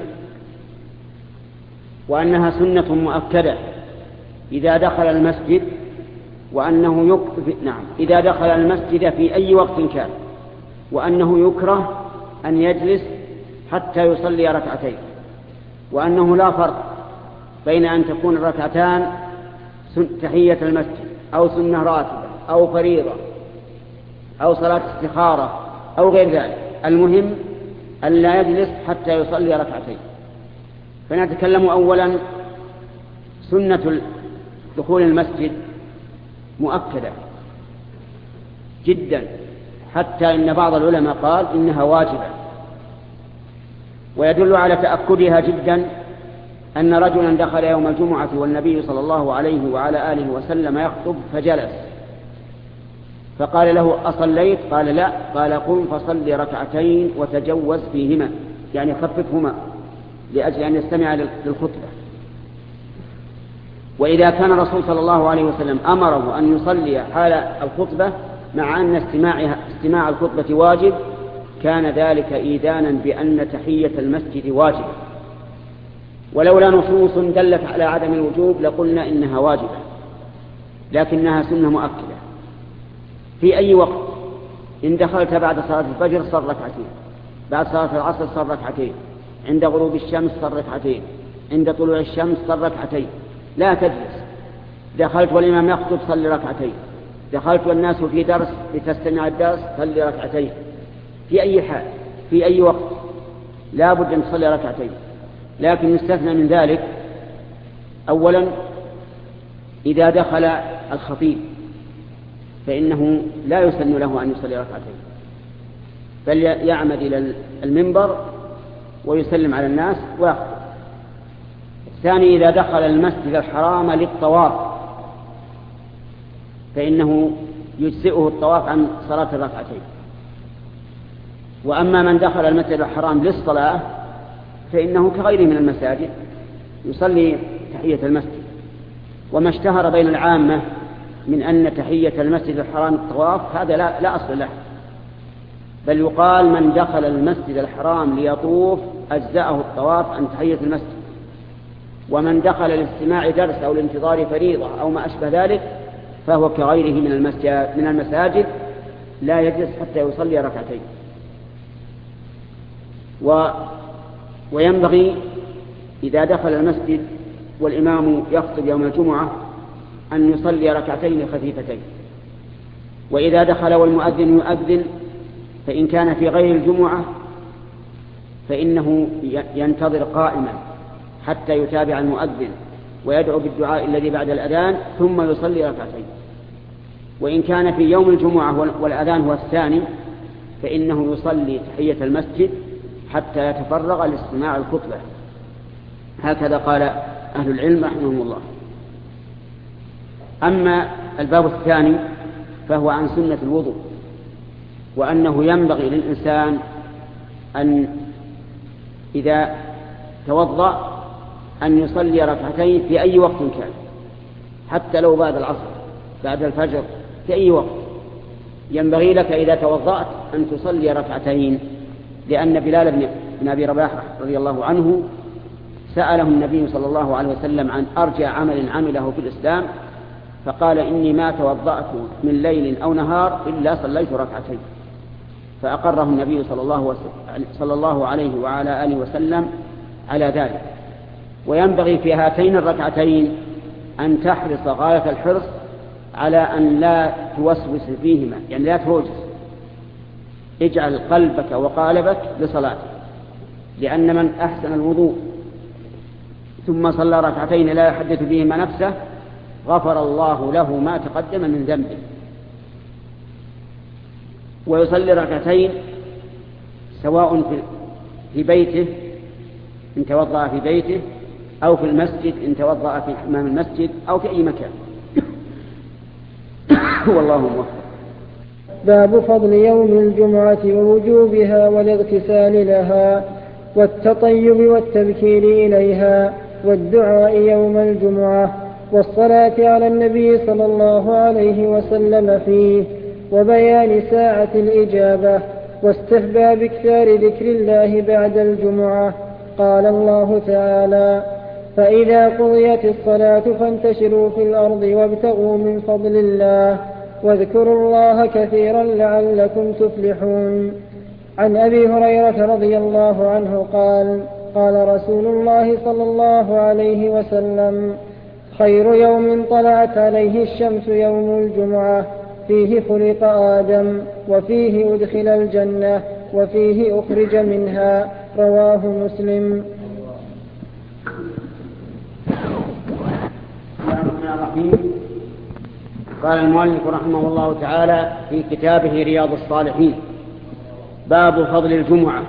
وأنها سنة مؤكدة إذا دخل المسجد، وأنه يك... نعم إذا دخل المسجد في أي وقت كان، وأنه يكره أن يجلس حتى يصلي ركعتين، وأنه لا فرق بين أن تكون الركعتان تحية المسجد أو سنة راتبة أو فريضة أو صلاة استخارة أو غير ذلك، المهم أن لا يجلس حتى يصلي ركعتين. فنتكلم أولا سنة دخول المسجد مؤكدة جدا، حتى إن بعض العلماء قال إنها واجبة. ويدل على تأكدها جدا أن رجلا دخل يوم الجمعة والنبي صلى الله عليه وعلى آله وسلم يخطب فجلس، فقال له: أصليت؟ قال: لا. قال: قم فصل ركعتين وتجوز فيهما، يعني خففهما لأجل أن يستمع للخطبة. وإذا كان الرسول صلى الله عليه وسلم أمره أن يصلي حال الخطبة مع أن استماعها استماع الخطبة واجب، كان ذلك إيذانا بأن تحية المسجد واجب، ولولا نصوص دلت على عدم الوجوب لقلنا إنها واجبة، لكنها سنة مؤكدة في أي وقت. إن دخلت بعد صلاة الفجر صل ركعتين، بعد صلاة العصر صل ركعتين، عند غروب الشمس صل ركعتين، عند طلوع الشمس صل ركعتين، لا تجلس. دخلت والإمام يخطب صل ركعتين، دخلت والناس في درس لتستمع الدرس صل ركعتين، في أي حال في أي وقت لا بد أن تصلي ركعتين. لكن يستثنى من ذلك: أولا إذا دخل الخطيب فإنه لا يسن له أن يصلي ركعتين، بل يعمد إلى المنبر ويسلم على الناس ويخطب. الثاني إذا دخل المسجد الحرام للطواف فإنه يجزئه الطواف عن صلاة الركعتين. وأما من دخل المسجد الحرام للصلاة فإنه كغيره من المساجد يصلي تحية المسجد. وما اشتهر بين العامة من أن تحية المسجد الحرام الطواف، هذا لا, لا أصل له، بل يقال من دخل المسجد الحرام ليطوف أجزأه الطواف عن تحية المسجد، ومن دخل لاستماع درس أو لانتظار فريضة أو ما أشبه ذلك فهو كغيره من المساجد, من المساجد لا يجلس حتى يصلي ركعتين. و وينبغي إذا دخل المسجد والإمام يخطب يوم الجمعة أن يصلي ركعتين خفيفتين، وإذا دخل والمؤذن يؤذن فإن كان في غير الجمعة فإنه ينتظر قائما حتى يتابع المؤذن ويدعو بالدعاء الذي بعد الأذان ثم يصلي ركعتين. وإن كان في يوم الجمعة والأذان هو الثاني فإنه يصلي تحية المسجد حتى يتفرغ لاستماع الخطبة. هكذا قال أهل العلم رحمهم الله. أما الباب الثاني فهو عن سنة الوضوء، وأنه ينبغي للإنسان أن إذا توضأ أن يصلي ركعتين في أي وقت كان، حتى لو بعد العصر بعد الفجر في أي وقت ينبغي لك إذا توضأت أن تصلي ركعتين، لأن بلال بن أبي رباح رضي الله عنه سأله النبي صلى الله عليه وسلم عن أرجى عمل عمله في الإسلام فقال إني ما توضأت من ليل أو نهار إلا صليت ركعتين، فأقره النبي صلى الله, صلى الله عليه وعلى آله وسلم على ذلك. وينبغي في هاتين الركعتين أن تحرص غاية الحرص على أن لا توسوس فيهما، يعني لا توجس، اجعل قلبك وقالبك لصلاتك، لأن من أحسن الوضوء ثم صلى ركعتين لا يحدث بهما نفسه غفر الله له ما تقدم من ذنبه. ويصلي ركعتين سواء في بيته إن توضأ في بيته أو في المسجد إن توضأ في حمام المسجد أو في أي مكان. والله موفق. باب فضل يوم الجمعة ووجوبها والاغتسال لها والتطيب والتبكير إليها والدعاء يوم الجمعة والصلاة على النبي صلى الله عليه وسلم فيه وبيان ساعة الإجابة واستحباب كثار ذكر الله بعد الجمعة. قال الله تعالى: فإذا قضيت الصلاة فانتشروا في الأرض وابتغوا من فضل الله واذكروا الله كثيرا لعلكم تفلحون. عن أبي هريرة رضي الله عنه قال: قال رسول الله صلى الله عليه وسلم: خير يوم طلعت عليه الشمس يوم الجمعة، فيه خلق آدم وفيه أدخل الجنة وفيه أخرج منها. رواه مسلم. قال المؤلف رحمه الله تعالى في كتابه رياض الصالحين: باب فضل الجمعة،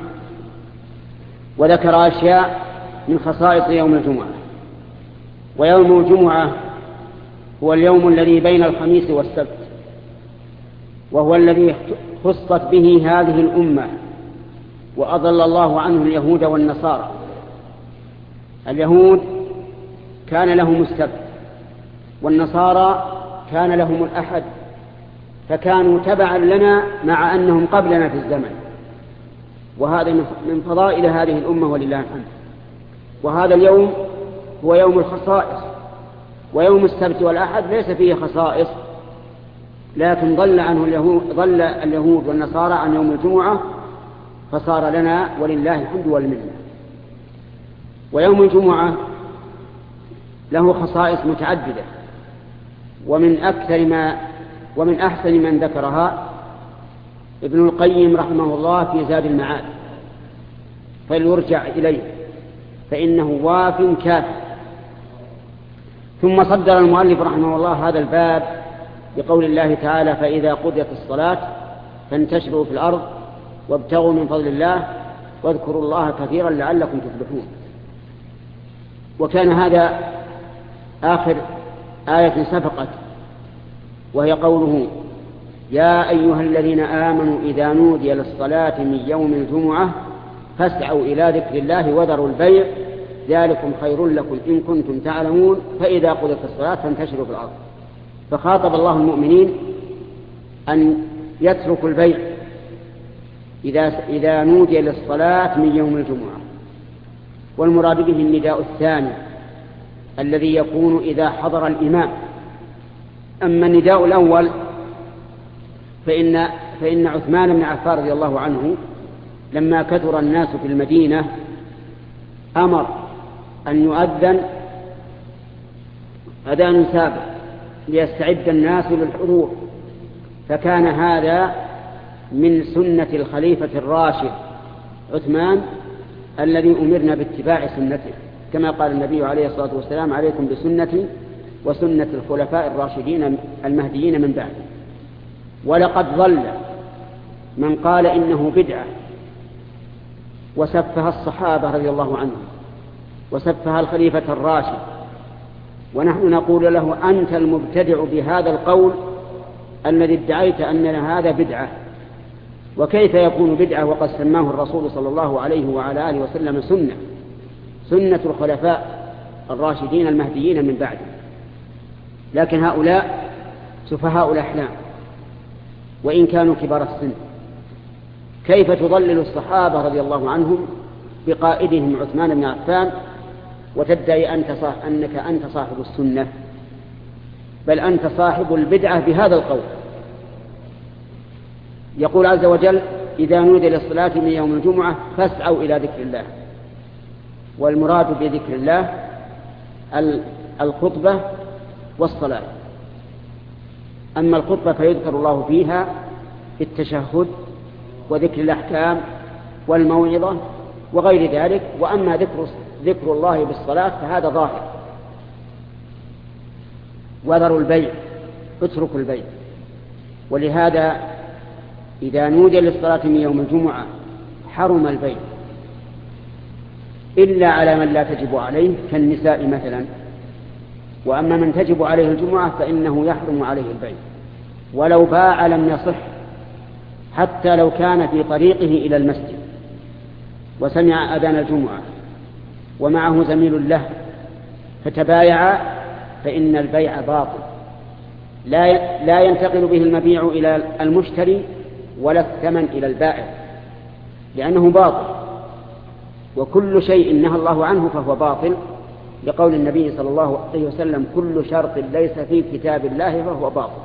وذكر أشياء من خصائص يوم الجمعة. ويوم الجمعة هو اليوم الذي بين الخميس والسبت، وهو الذي خصت به هذه الأمة وأضل الله عنه اليهود والنصارى. اليهود كان لهم السبت والنصارى كان لهم الأحد، فكانوا تبعا لنا مع أنهم قبلنا في الزمن، وهذا من فضائل هذه الأمة ولله الحمد. وهذا اليوم هو يوم الخصائص، ويوم السبت والأحد ليس فيه خصائص، لكن ضل عنه اليهود, ضل اليهود والنصارى عن يوم الجمعة فصار لنا ولله الحمد والمنة. ويوم الجمعة له خصائص متعددة، ومن أكثر ما ومن أحسن من ذكرها ابن القيم رحمه الله في زاد المعاد، فليرجع إليه فإنه واف كافٍ. ثم صدر المؤلف رحمه الله هذا الباب بقول الله تعالى: فإذا قضيت الصلاة فانتشروا في الأرض وابتغوا من فضل الله واذكروا الله كثيرا لعلكم تفلحون. وكان هذا آخر آية سبقت، وهي قوله: يا أيها الذين آمنوا إذا نودي للصلاة من يوم الجمعة فاسعوا إلى ذكر الله وذروا البيع ذلكم خير لكم إن كنتم تعلمون فإذا قضيت الصلاة فانتشروا في الأرض. فخاطب الله المؤمنين أن يتركوا البيع إذا, إذا نودي للصلاة من يوم الجمعة، والمراد به النداء الثاني الذي يكون إذا حضر الإمام. أما النداء الأول فإن, فإن عثمان بن عفان رضي الله عنه لما كثر الناس في المدينة أمر أن يؤذن أذان سابق ليستعد الناس للحضور، فكان هذا من سنة الخليفة الراشد عثمان الذي أمرنا باتباع سنته، كما قال النبي عليه الصلاة والسلام: عليكم بسنتي وسنة الخلفاء الراشدين المهديين من بعد. ولقد ظل من قال إنه بدعة وسفها الصحابة رضي الله عنهم وسفها الخليفة الراشد، ونحن نقول له: أنت المبتدع بهذا القول الذي ادعيت أن هذا بدعة. وكيف يكون بدعة وقد سماه الرسول صلى الله عليه وعلى آله وسلم سنة سنة الخلفاء الراشدين المهديين من بعده؟ لكن هؤلاء سفهاء الأحلام وإن كانوا كبار السن. كيف تضلل الصحابة رضي الله عنهم بقائدهم عثمان بن عفان وتدعي أنت أنك أنت صاحب السنة؟ بل أنت صاحب البدعة بهذا القول. يقول عز وجل: إذا نودي للصلاة من يوم الجمعة فاسعوا إلى ذكر الله. والمراد بذكر الله الخطبة والصلاة. أما الخطبة فيذكر الله فيها في التشهد وذكر الأحكام والموعظة وغير ذلك، وأما ذكر, ذكر الله بالصلاة فهذا ظاهر. وذروا البيع، اتركوا البيع. ولهذا إذا نودي للصلاة من يوم الجمعة حرم البيع إلا على من لا تجب عليه كالنساء مثلا. وأما من تجب عليه الجمعة فإنه يحرم عليه البيع، ولو باع لم يصح، حتى لو كان في طريقه إلى المسجد وسمع أذان الجمعة ومعه زميل له فتبايع فإن البيع باطل، لا لا ينتقل به المبيع إلى المشتري ولا الثمن إلى البائع، لأنه باطل. وكل شيء نهى الله عنه فهو باطل، لقول النبي صلى الله عليه وسلم: كل شرط ليس في كتاب الله فهو باطل.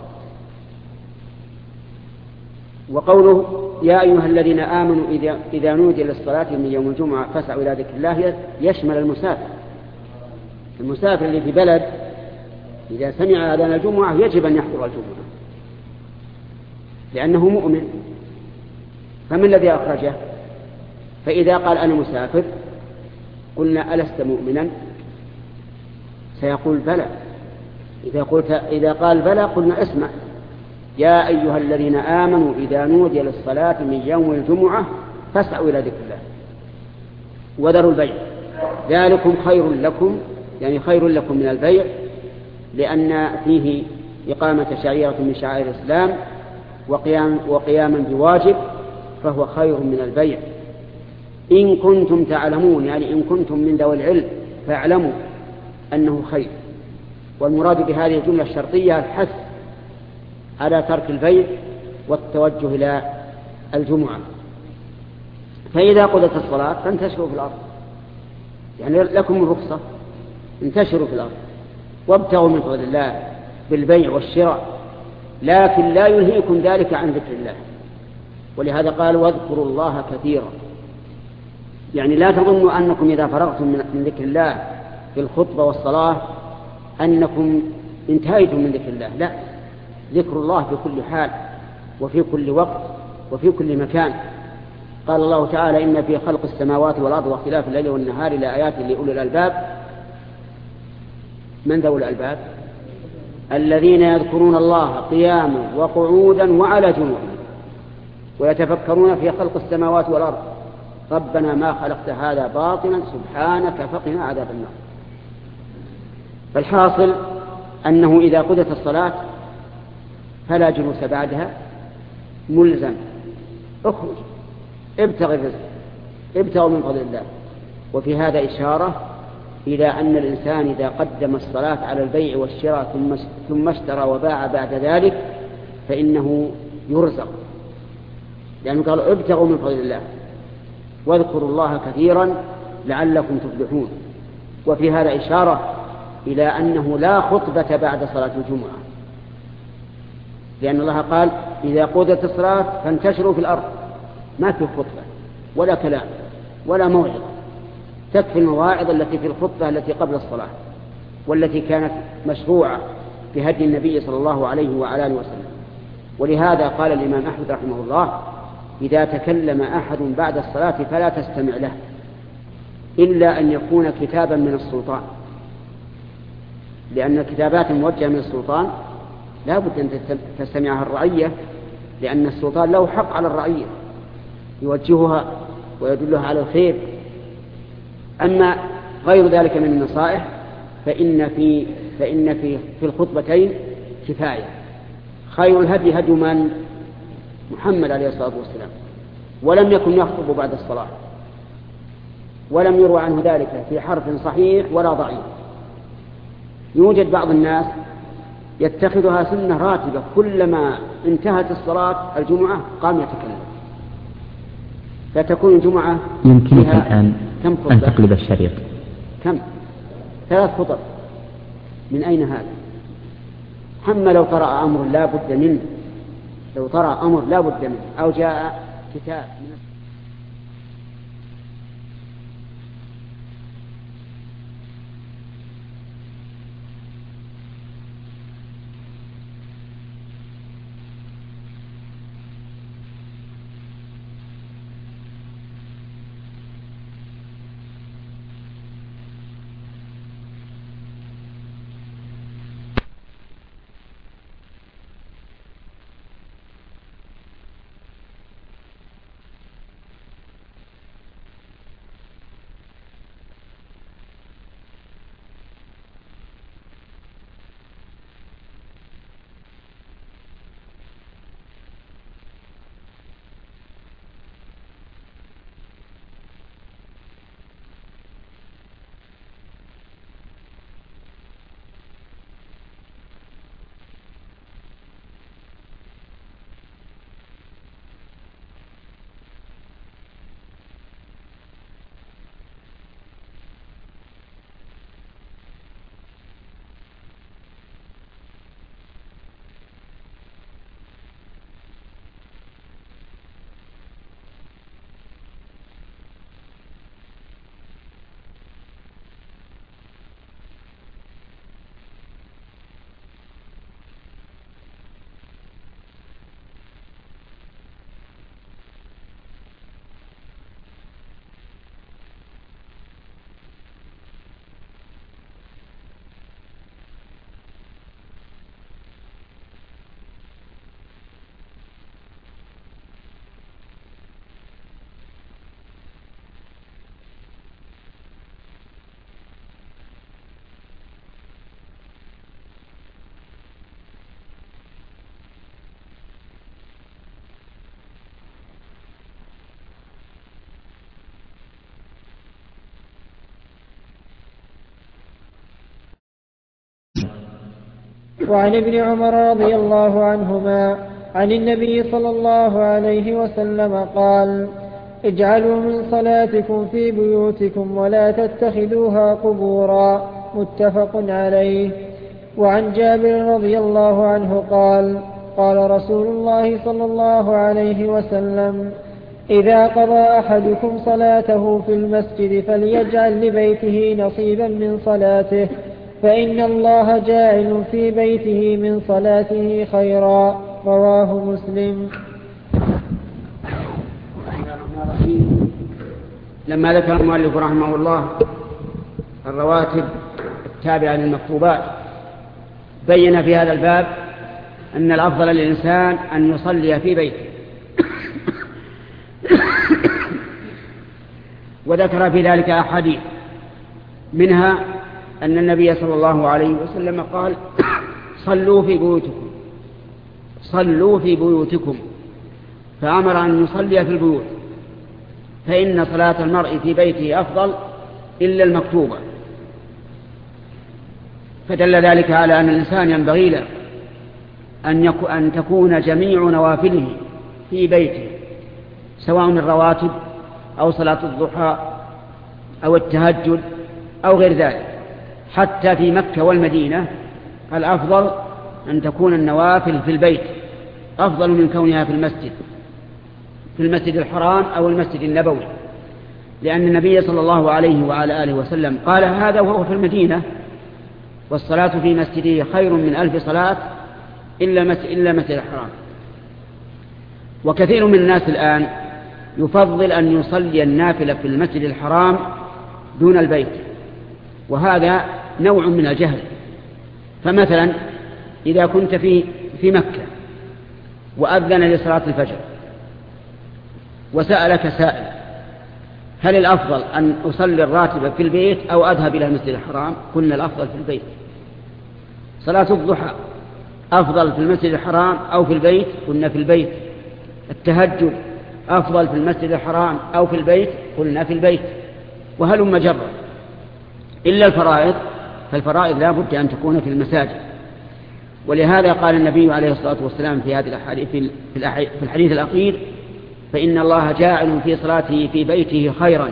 وقوله: يا أيها الذين آمنوا إذا, إذا نودي للصلاة من يوم الجمعة فاسعوا إلى ذكر الله يشمل المسافر. المسافر اللي في بلد إذا سمع أذان الجمعة يجب أن يحضر الجمعة لأنه مؤمن. فمن الذي أخرجه؟ فإذا قال أنا مسافر قلنا: ألست مؤمنا؟ سيقول: بلى. إذا, قلت إذا قال بلى قلنا: اسمع، يا أيها الذين آمنوا إذا نودي للصلاة من يوم الجمعة فاسعوا إلى ذكر الله وذروا البيع ذلكم خير لكم، يعني خير لكم من البيع، لأن فيه إقامة شعيرة من شعائر الإسلام وقيام وقياما بواجب، فهو خير من البيع. إن كنتم تعلمون، يعني إن كنتم من ذوي العلم فاعلموا أنه خير. والمراد بهذه الجملة الشرطية الحث على ترك البيع والتوجه إلى الجمعة. فإذا قضت الصلاة فانتشروا في الأرض، يعني لكم الرخصة، انتشروا في الأرض وابتغوا من فضل الله بالبيع والشراء، لكن لا يلهيكم ذلك عن ذكر الله. ولهذا قال: واذكروا الله كثيرا. يعني لا تظنوا أنكم إذا فرغتم من ذكر الله في الخطبة والصلاة أنكم انتهيتم من ذكر الله، لا، ذكر الله في كل حال وفي كل وقت وفي كل مكان. قال الله تعالى: إن في خلق السماوات والأرض واختلاف الليل والنهار لآيات لأولي الألباب. من ذوي الألباب؟ الذين يذكرون الله قياما وقعودا وعلى جنوبهم ويتفكرون في خلق السماوات والأرض ربنا ما خلقت هذا باطلا سبحانك فقنا عذاب النار. فالحاصل أنه إذا قضت الصلاة فلا جلوس بعدها، ملزم، اخرج ابتغ الرزق، ابتغوا من فضل الله. وفي هذا إشارة إلى أن الإنسان إذا قدم الصلاة على البيع والشراء ثم ثم اشترى وباع بعد ذلك فإنه يرزق، لأنه قال ابتغوا من فضل الله واذكروا الله كثيرا لعلكم تفلحون. وفي هذا إشارة إلى أنه لا خطبة بعد صلاة الجمعة، لأن الله قال إذا قضت الصلاة فانتشروا في الأرض، ما في خطبة ولا كلام ولا موعظة، تكفي المواعظ التي في الخطبة التي قبل الصلاة والتي كانت مشروعة في هدي النبي صلى الله عليه وعلى آله وسلم. ولهذا قال الإمام أحمد رحمه الله إذا تكلم أحد بعد الصلاة فلا تستمع له إلا أن يكون كتابا من السلطان، لأن الكتابات الموجهة من السلطان لا بد أن تستمعها الرعية، لأن السلطان له حق على الرعية يوجهها ويدلها على الخير. أما غير ذلك من النصائح فإن في, فإن في, في الخطبتين كفاية. خير الهدي هدي من؟ محمد عليه الصلاة والسلام، ولم يكن يخطب بعد الصلاة، ولم يروى عنه ذلك في حرف صحيح ولا ضعيف. يوجد بعض الناس يتخذها سنة راتبة، كلما انتهت الصلاة الجمعة قام يتكلم، فتكون الجمعة يمكنك الآن أن تقلب الشريط. كم؟ ثلاث خطب. من أين هذا؟ حما لو طرأ أمر لا بد منه، لو طرأ أمر لا بد منه أو جاء كتاب من وعن ابن عمر رضي الله عنهما عن النبي صلى الله عليه وسلم قال اجعلوا من صلاتكم في بيوتكم ولا تتخذوها قبورا، متفق عليه. وعن جابر رضي الله عنه قال قال رسول الله صلى الله عليه وسلم إذا قضى أحدكم صلاته في المسجد فليجعل لبيته نصيبا من صلاته، فإن الله جاعل في بيته من صلاته خيرا. رواه مسلم. لما ذكر المؤلف رحمه الله الرواتب التابعة للمكتوبات بين في هذا الباب أن الأفضل للإنسان أن يصلي في بيته وذكر في ذلك أحاديث، منها أن النبي صلى الله عليه وسلم قال صلوا في بيوتكم صلوا في بيوتكم فأمر أن يصلي في البيوت، فإن صلاة المرء في بيته أفضل إلا المكتوبة، فدل ذلك على أن الإنسان ينبغي له أن, أن تكون جميع نوافله في بيته، سواء الرواتب أو صلاة الضحى أو التهجد أو غير ذلك. حتى في مكة والمدينة الأفضل أن تكون النوافل في البيت أفضل من كونها في المسجد، في المسجد الحرام أو المسجد النبوي، لأن النبي صلى الله عليه وعلى آله وسلم قال هذا وهو في المدينة: والصلاة في مسجده خير من ألف صلاة إلا مسجد الحرام. وكثير من الناس الآن يفضل أن يصلي النافلة في المسجد الحرام دون البيت، وهذا نوع من الجهل. فمثلا إذا كنت في في مكة وأذن لصلاة الفجر وسألك سائل: هل الأفضل أن أصلي الراتبة في البيت أو أذهب إلى المسجد الحرام؟ قلنا الأفضل في البيت. صلاة الضحى أفضل في المسجد الحرام أو في البيت؟ قلنا في البيت. التهجد أفضل في المسجد الحرام أو في البيت؟ قلنا في البيت. وهلم جرا، إلا الفرائض، فالفرائض لا بد أن تكون في المساجد. ولهذا قال النبي عليه الصلاة والسلام في هذه الأحاديث في الحديث الأخير: فإن الله جاعل في صلاته في بيته خيرا،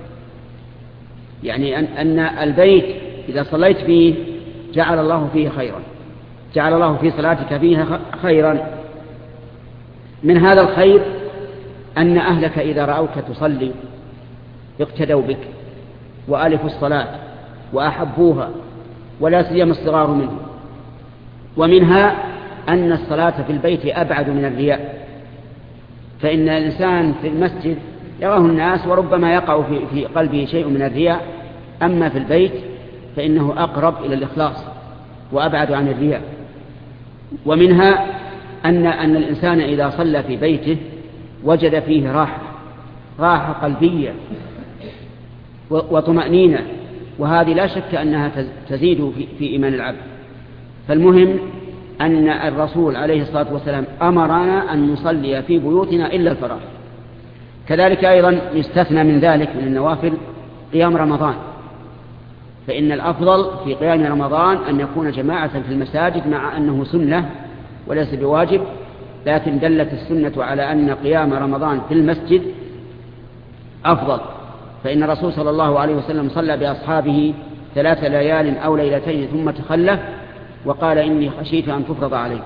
يعني أن, أن البيت إذا صليت فيه جعل الله فيه خيرا، جعل الله في صلاتك فيها خيرا. من هذا الخير أن أهلك إذا رأوك تصلي اقتدوا بك وألفوا الصلاة وأحبوها، ولا سيما الصغار منه. ومنها أن الصلاة في البيت أبعد من الرياء، فإن الإنسان في المسجد يراه الناس وربما يقع في, في قلبه شيء من الرياء، أما في البيت فإنه أقرب إلى الإخلاص وأبعد عن الرياء. ومنها أن, أن الإنسان إذا صلى في بيته وجد فيه راحة راحة قلبية وطمأنينة، وهذه لا شك أنها تزيد في, في إيمان العبد. فالمهم أن الرسول عليه الصلاة والسلام أمرنا أن نصلي في بيوتنا إلا الفرائض. كذلك أيضا يستثنى من ذلك من النوافل قيام رمضان، فإن الأفضل في قيام رمضان أن يكون جماعة في المساجد، مع أنه سنة وليس بواجب، لكن دلت السنة على أن قيام رمضان في المسجد أفضل. فإن الرسول صلى الله عليه وسلم صلى بأصحابه ثلاث ليال أو ليلتين ثم تخلف وقال: إني خشيت أن تفرض عليكم.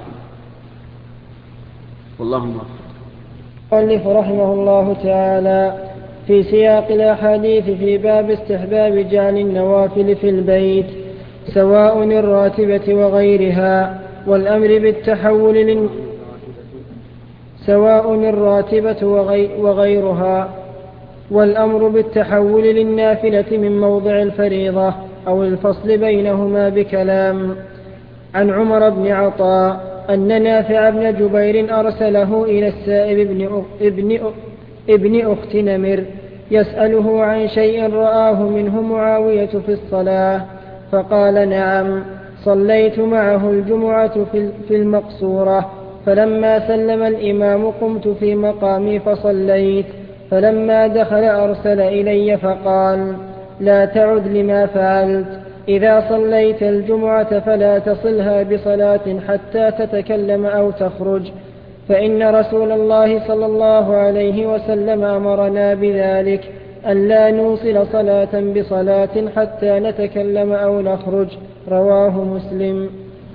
والله موفق. المؤلف رحمه الله تعالى في سياق الأحاديث في باب استحباب جعل النوافل في البيت سواء الراتبة وغيرها، والأمر بالتحول لل... سواء الراتبة وغي... وغيرها والأمر بالتحول للنافلة من موضع الفريضة أو الفصل بينهما بكلام. عن عمر بن عطاء أن نافع بن جبير أرسله إلى السائب ابن, ابن, ابن أخت نمر يسأله عن شيء رآه منه معاوية في الصلاة، فقال: نعم، صليت معه الجمعة في المقصورة، فلما سلم الإمام قمت في مقامي فصليت، فلما دخل أرسل إلي فقال: لا تعد لما فعلت، إذا صليت الجمعة فلا تصلها بصلاة حتى تتكلم أو تخرج، فإن رسول الله صلى الله عليه وسلم أمرنا بذلك، أن لا نوصل صلاة بصلاة حتى نتكلم أو نخرج. رواه مسلم.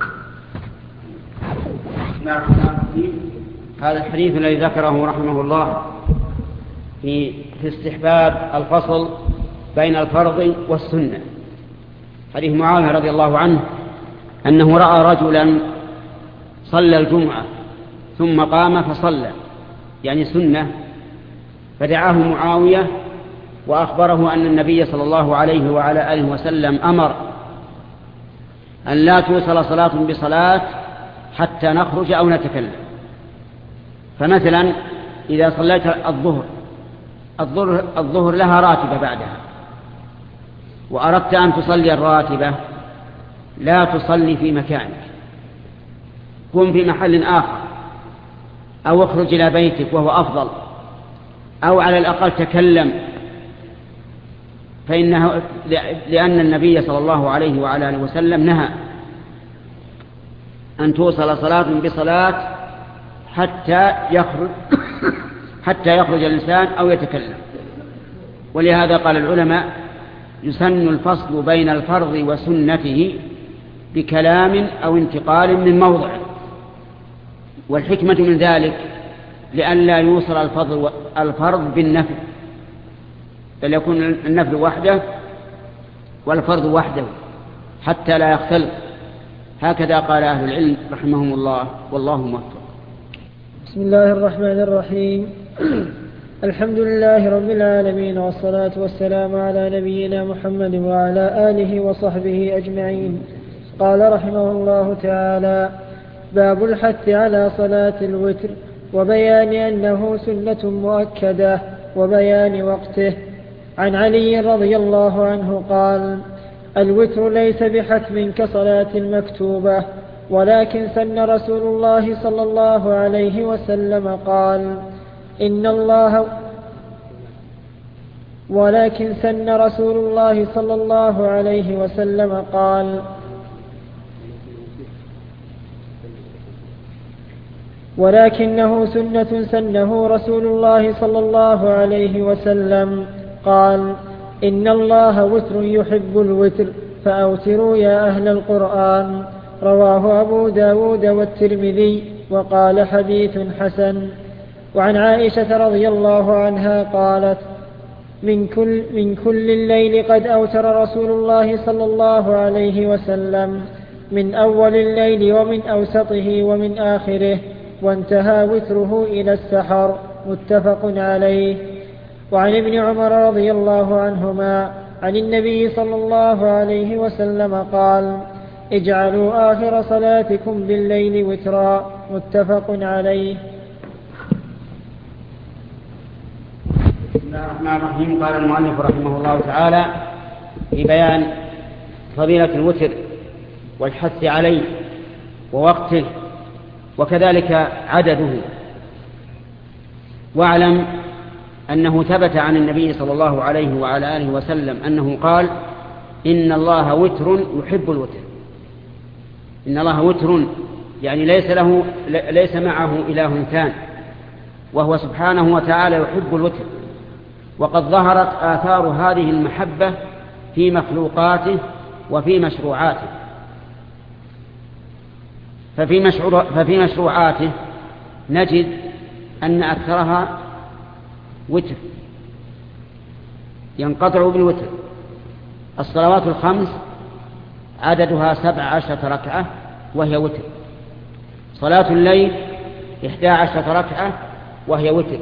هذا الحديث الذي ذكره رحمه الله في استحباب الفصل بين الفرض والسنة. حديث معاوية رضي الله عنه أنه رأى رجلا صلى الجمعة ثم قام فصلى، يعني سنة، فدعاه معاوية وأخبره أن النبي صلى الله عليه وعلى آله وسلم أمر أن لا توصل صلاة بصلاة حتى نخرج أو نتكلم. فمثلا إذا صليت الظهر الظهر, الظهر لها راتبة بعدها، وأردت أن تصلي الراتبة، لا تصلي في مكانك، قم في محل آخر، أو اخرج إلى بيتك وهو أفضل، أو على الأقل تكلم، فإنه لأن النبي صلى الله عليه وعلى آله وسلم نهى أن توصل صلاة بصلاة حتى يخرج حتى يخرج الإنسان أو يتكلم. ولهذا قال العلماء يسن الفصل بين الفرض وسنته بكلام أو انتقال من موضع، والحكمة من ذلك لئلا يوصل الفرض الفرض بالنفل، بل يكون النفل وحده والفرض وحده حتى لا يختلف. هكذا قال أهل العلم رحمهم الله، والله موفق. بسم الله الرحمن الرحيم. الحمد لله رب العالمين، والصلاة والسلام على نبينا محمد وعلى آله وصحبه أجمعين. قال رحمه الله تعالى: باب الحث على صلاة الوتر وبيان أنه سنة مؤكدة وبيان وقته. عن علي رضي الله عنه قال: الوتر ليس بحتم كصلاة المكتوبة، ولكن سن رسول الله صلى الله عليه وسلم قال إن الله ولكن سن رسول الله صلى الله عليه وسلم قال ولكنه سنة سنه رسول الله صلى الله عليه وسلم قال إن الله وتر يحب الوتر فأوتروا يا أهل القرآن. رواه أبو داود والترمذي وقال حديث حسن. وعن عائشة رضي الله عنها قالت: من كل, من كل الليل قد أوتر رسول الله صلى الله عليه وسلم، من أول الليل ومن أوسطه ومن آخره، وانتهى وتره إلى السحر. متفق عليه. وعن ابن عمر رضي الله عنهما عن النبي صلى الله عليه وسلم قال: اجعلوا آخر صلاتكم بالليل وترا. متفق عليه. بسم الله الرحمن الرحيم. قال المؤلف رحمه الله تعالى في بيان فضيلة الوتر والحث عليه ووقته وكذلك عدده. واعلم أنه ثبت عن النبي صلى الله عليه وعلى آله وسلم أنه قال: إن الله وتر يحب الوتر. إن الله وتر يعني ليس له ليس معه إله ثاني، وهو سبحانه وتعالى يحب الوتر. وقد ظهرت آثار هذه المحبة في مخلوقاته وفي مشروعاته. ففي, مشروع ففي مشروعاته نجد أن أكثرها وتر ينقطع بالوتر. الصلوات الخمس عددها سبع عشرة ركعة وهي وتر. صلاة الليل إحدى عشرة ركعة وهي وتر.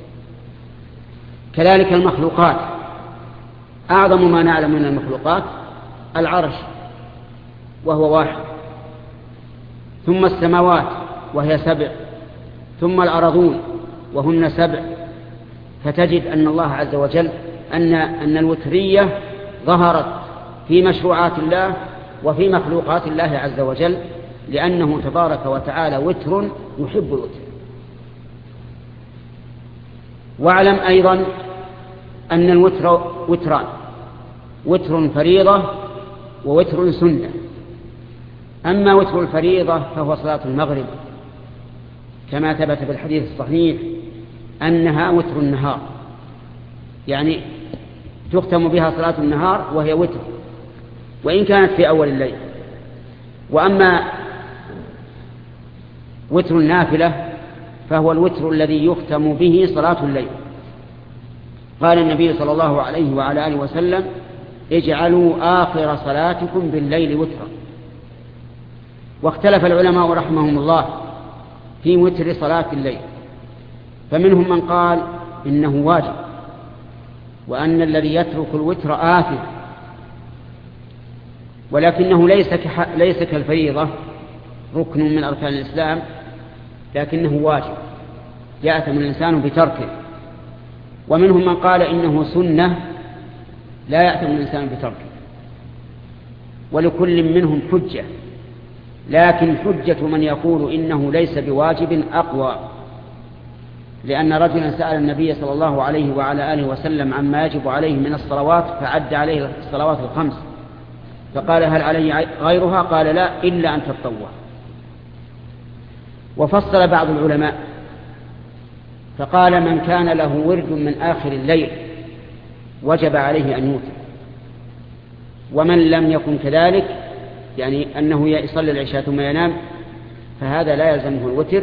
كذلك المخلوقات، أعظم ما نعلم من المخلوقات العرش وهو واحد، ثم السماوات وهي سبع، ثم الأرضون وهن سبع. فتجد أن الله عز وجل أن, أن الوترية ظهرت في مشروعات الله وفي مخلوقات الله عز وجل، لأنه تبارك وتعالى وتر يحب الوتر. واعلم أيضا أن الوتر وتران: وتر فريضة ووتر سنة. أما وتر الفريضة فهو صلاة المغرب، كما ثبت في الحديث الصحيح أنها وتر النهار، يعني تختم بها صلاة النهار وهي وتر، وإن كانت في أول الليل. وأما وتر النافلة فهو الوتر الذي يختم به صلاة الليل. قال النبي صلى الله عليه وعلى آله وسلم: اجعلوا آخر صلاتكم بالليل وترا. واختلف العلماء رحمهم الله في وتر صلاة الليل، فمنهم من قال إنه واجب، وأن الذي يترك الوتر آثم، ولكنه ليس ليس كالفريضة ركن من أركان الإسلام، لكنه واجب يأثم الإنسان بتركه. ومنهم من قال إنه سنة لا يأثم الإنسان بتركه. ولكل منهم حجة، لكن حجة من يقول إنه ليس بواجب أقوى، لأن رجلا سأل النبي صلى الله عليه وعلى آله وسلم عما يجب عليه من الصلوات، فعد عليه الصلوات الخمس، فقال: هل علي غيرها؟ قال: لا، إلا أن تتطوع. وفصل بعض العلماء فقال من كان له ورد من آخر الليل وجب عليه أن يوتر، ومن لم يكن كذلك يعني أنه يصلي العشاء ثم ينام فهذا لا يلزمه الوتر.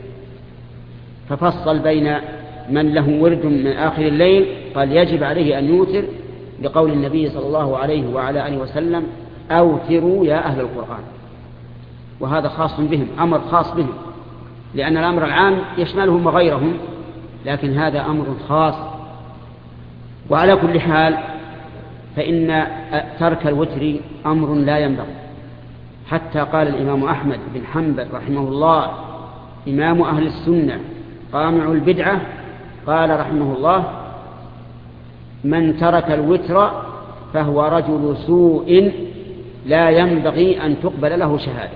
ففصل بين من له ورد من آخر الليل قال يجب عليه أن يوتر لقول النبي صلى الله عليه وعلى آله وسلم أوتروا يا أهل القرآن، وهذا خاص بهم، أمر خاص بهم، لأن الأمر العام يشملهم وغيرهم، لكن هذا أمر خاص. وعلى كل حال فإن ترك الوتر أمر لا ينبغي، حتى قال الإمام أحمد بن حنبل رحمه الله إمام أهل السنة قامع البدعة، قال رحمه الله من ترك الوتر فهو رجل سوء لا ينبغي أن تقبل له شهادة.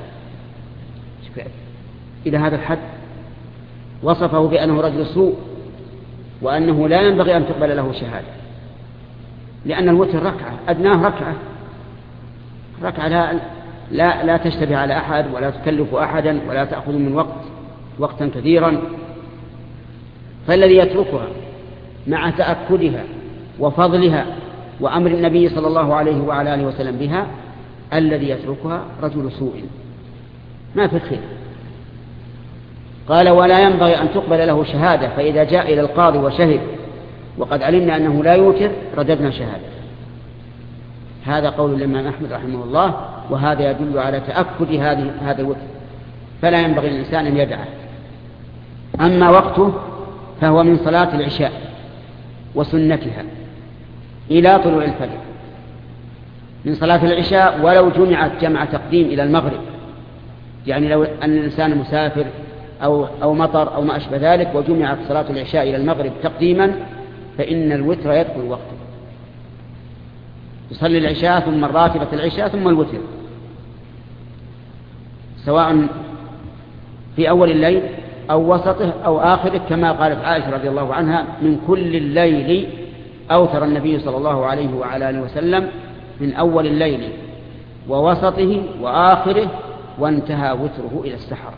إلى هذا الحد وصفه بأنه رجل سوء وأنه لا ينبغي أن تقبل له شهادة، لأن الوتر ركعة أدناه ركعة ركعة لا, لا, لا تشتبه على أحد ولا تكلف أحدا ولا تأخذ من وقت وقتا كثيرا. فالذي يتركها مع تأكدها وفضلها وأمر النبي صلى الله عليه وعلى آله وسلم بها، الذي يتركها رجل سوء ما في خير. قال ولا ينبغي أن تقبل له شهادة، فإذا جاء إلى القاضي وشهد وقد علمنا أنه لا يوتر رددنا شهادة. هذا قول الإمام أحمد رحمه الله، وهذا يدل على تأكد هذه هذا الوتر، فلا ينبغي للإنسان أن يدعه. أما وقته فهو من صلاة العشاء وسنتها إلى طلوع الفجر، من صلاة العشاء ولو جمعت جمع تقديم إلى المغرب، يعني لو أن الإنسان مسافر أو, أو مطر أو ما أشبه ذلك وجمعت صلاة العشاء إلى المغرب تقديما فإن الوتر يدخل وقته، يصلي العشاء ثم الراتبة العشاء ثم الوتر، سواء في أول الليل أو وسطه أو آخره، كما قالت عائشة رضي الله عنها من كل الليل أوتر النبي صلى الله عليه وعلى آله وسلم، من أول الليل ووسطه وآخره، وانتهى وتره إلى السحر.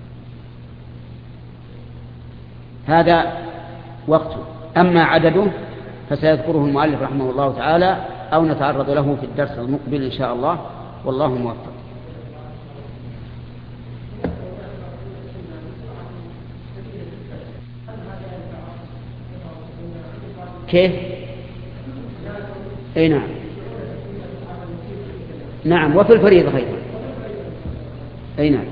هذا وقته. أما عدده فسيذكره المؤلف رحمه الله تعالى أو نتعرض له في الدرس المقبل إن شاء الله، والله موفق. كيف؟ اي نعم نعم وفي الفريضة أيضا. اي نعم.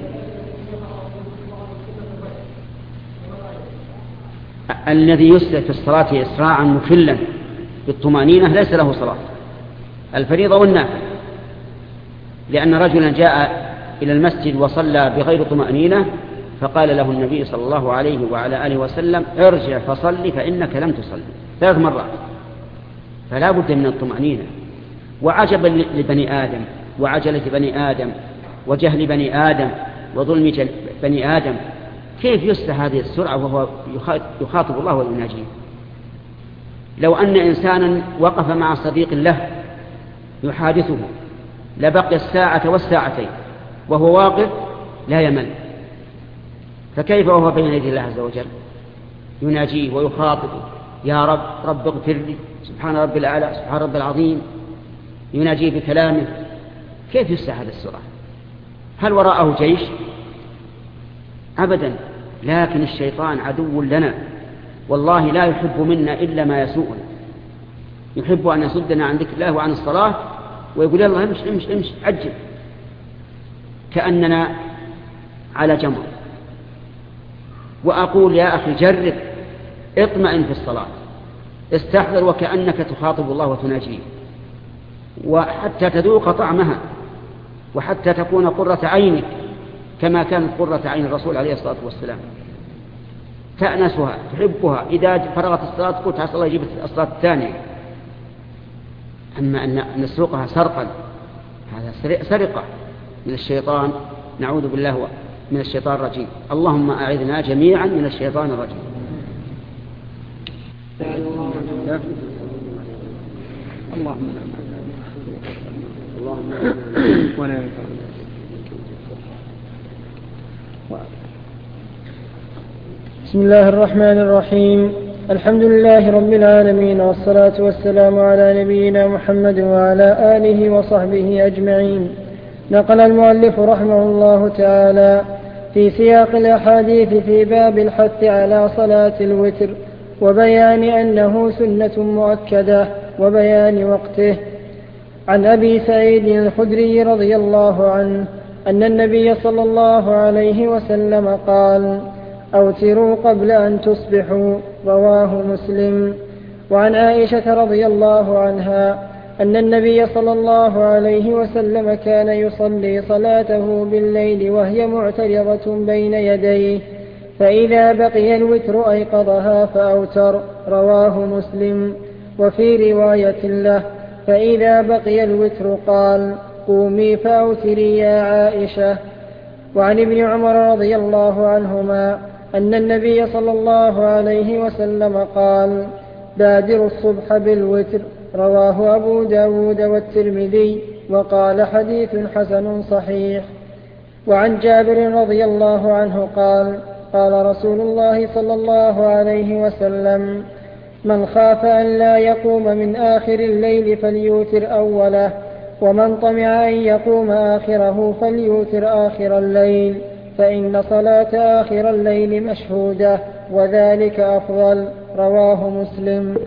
الذي يسرع في الصلاة إسراعا مخلا بالطمأنينة ليس له صلاة، الفريضة والنافل، لأن رجلا جاء إلى المسجد وصلى بغير طمأنينة فقال له النبي صلى الله عليه وعلى آله وسلم ارجع فصلي فإنك لم تصلي ثلاث مرات، فلا بد من الطمأنينة. وعجبا لبني آدم وعجلة بني آدم وجهل بني آدم وظلم بني آدم، كيف يسرع هذه السرعة وهو يخاطب الله ويناجيه؟ لو أن إنسانا وقف مع صديق له يحادثه لبقي الساعة والساعتين وهو واقف لا يمل، فكيف وهو بين يدي الله عز وجل يناجيه ويخاطبه يا رب رب اغفر لي سبحان رب الأعلى سبحان رب العظيم، يناجيه بكلامه. كيف يسرع هذا السرعة؟ هل وراءه جيش؟ أبدا. لكن الشيطان عدو لنا والله لا يحب منا إلا ما يسوءنا، يحب أن يصدنا عن ذكر الله وعن الصلاة ويقول يلا امش امش امش عجل، كأننا على جمر. وأقول يا أخي جرب اطمئن في الصلاة، استحضر وكأنك تخاطب الله وتناجيه، وحتى تذوق طعمها وحتى تكون قرة عينك كما كانت قرة عين الرسول عليه الصلاة والسلام، تأنسها تحبها، إذا فرغت الصلاة تقول تعالى الله يجيب الصلاة الثانية. أما أن نسرقها سرقا هذا سرقة من الشيطان، نعوذ بالله من الشيطان الرجيم. اللهم أعذنا جميعا من الشيطان الرجيم. اللهم اللهم بسم الله الرحمن الرحيم. الحمد لله رب العالمين، والصلاة والسلام على نبينا محمد وعلى آله وصحبه أجمعين. نقل المؤلف رحمه الله تعالى في سياق الأحاديث في باب الحث على صلاة الوتر وبيان أنه سنة مؤكدة وبيان وقته، عن أبي سعيد الخدري رضي الله عنه أن النبي صلى الله عليه وسلم قال: أوتروا قبل أن تصبحوا، رواه مسلم. وعن عائشة رضي الله عنها أن النبي صلى الله عليه وسلم كان يصلي صلاته بالليل وهي معترضة بين يديه، فإذا بقي الوتر أيقظها فأوتر، رواه مسلم. وفي رواية له: فإذا بقي الوتر قال: قومي فأوتري يا عائشة. وعن ابن عمر رضي الله عنهما أن النبي صلى الله عليه وسلم قال: بادروا الصبح بالوتر، رواه أبو داود والترمذي، وقال: حديث حسن صحيح. وعن جابر رضي الله عنه قال: قال رسول الله صلى الله عليه وسلم: من خاف أن لا يقوم من آخر الليل فليوتر أوله، ومن طمع أن يقوم آخره فليوتر آخر الليل، فإن صلاة آخر الليل مشهودة وذلك أفضل، رواه مسلم.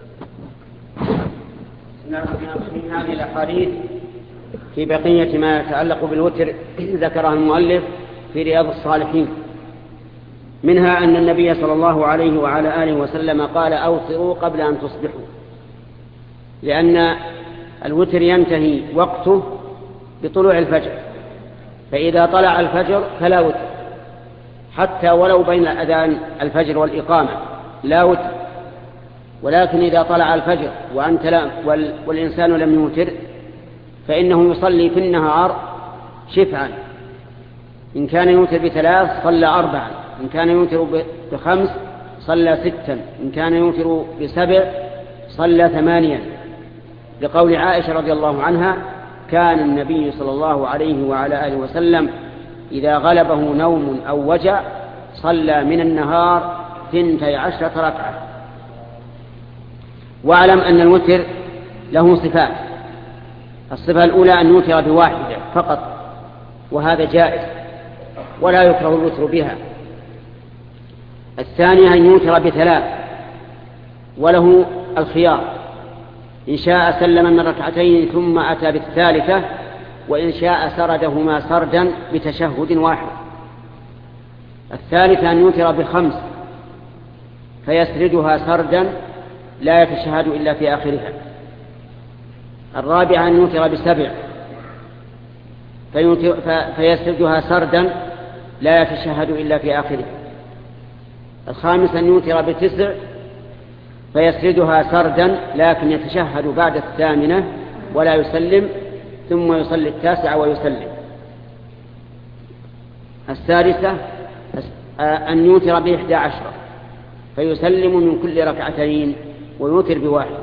من هذه الأحاديث في بقية ما يتعلق بالوتر ذكرها المؤلف في رياض الصالحين، منها أن النبي صلى الله عليه وعلى آله وسلم قال: أوتروا قبل أن تصبحوا، لأن الوتر ينتهي وقته بطلوع الفجر، فإذا طلع الفجر فلا وتر، حتى ولو بين أذان الفجر والإقامة لا وتر. ولكن إذا طلع الفجر وأنت لا والإنسان لم يوتر فإنه يصلي في النهار شفعا، إن كان يوتر بثلاث صلى أربعا، إن كان يوتر بخمس صلى ستا، إن كان يوتر بسبع صلى ثمانيا، لقول عائشة رضي الله عنها: كان النبي صلى الله عليه وعلى آله وسلم إذا غلبه نوم أو وجع صلى من النهار ثنتي عشرة ركعة. واعلم أن الوتر له صفات. الصفة الأولى أن يوتر بواحدة فقط، وهذا جائز ولا يكره الوتر بها. الثانية أن يوتر بثلاث، وله الخيار، إن شاء سلم من ركعتين ثم أتى بالثالثة، وإن شاء سردهما سردا بتشهد واحد. الثالثة أن يوتر بخمس فيسردها سردا لا يتشهد إلا في آخرها. الرابعة أن يوتر بسبع فيسردها سردا لا يتشهد إلا في آخرها. الخامسة أن يوتر بتسع فيسردها سردا لكن يتشهد بعد الثامنة ولا يسلم، ثم يصلي التاسعة ويسلم. السادسة أن يوتر بإحدى عشرة فيسلم من كل ركعتين ويوتر بواحدة.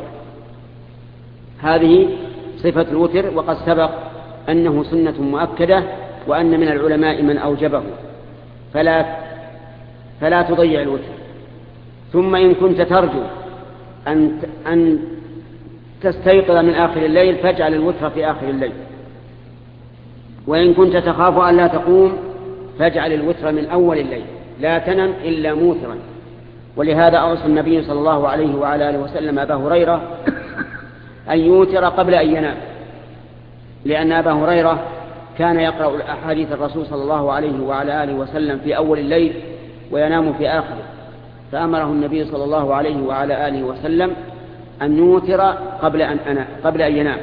هذه صفة الوتر، وقد سبق أنه سنة مؤكدة، وأن من العلماء من أوجبه، فلا, فلا تضيع الوتر. ثم إن كنت ترجو أن, أن تستيقظ من آخر الليل فاجعل الوتر في آخر الليل، وإن كنت تخاف أن لا تقوم فاجعل الوتر من أول الليل، لا تنم إلا موترا. ولهذا أوصى النبي صلى الله عليه وعلى آله وسلم أبا هريرة أن يوتر قبل أن ينام، لأن أبا هريرة كان يقرأ أحاديث الرسول صلى الله عليه وعلى آله وسلم في أول الليل وينام في آخره، فأمره النبي صلى الله عليه وعلى آله وسلم أن يوتر قبل أن, أنا قبل أن ينام.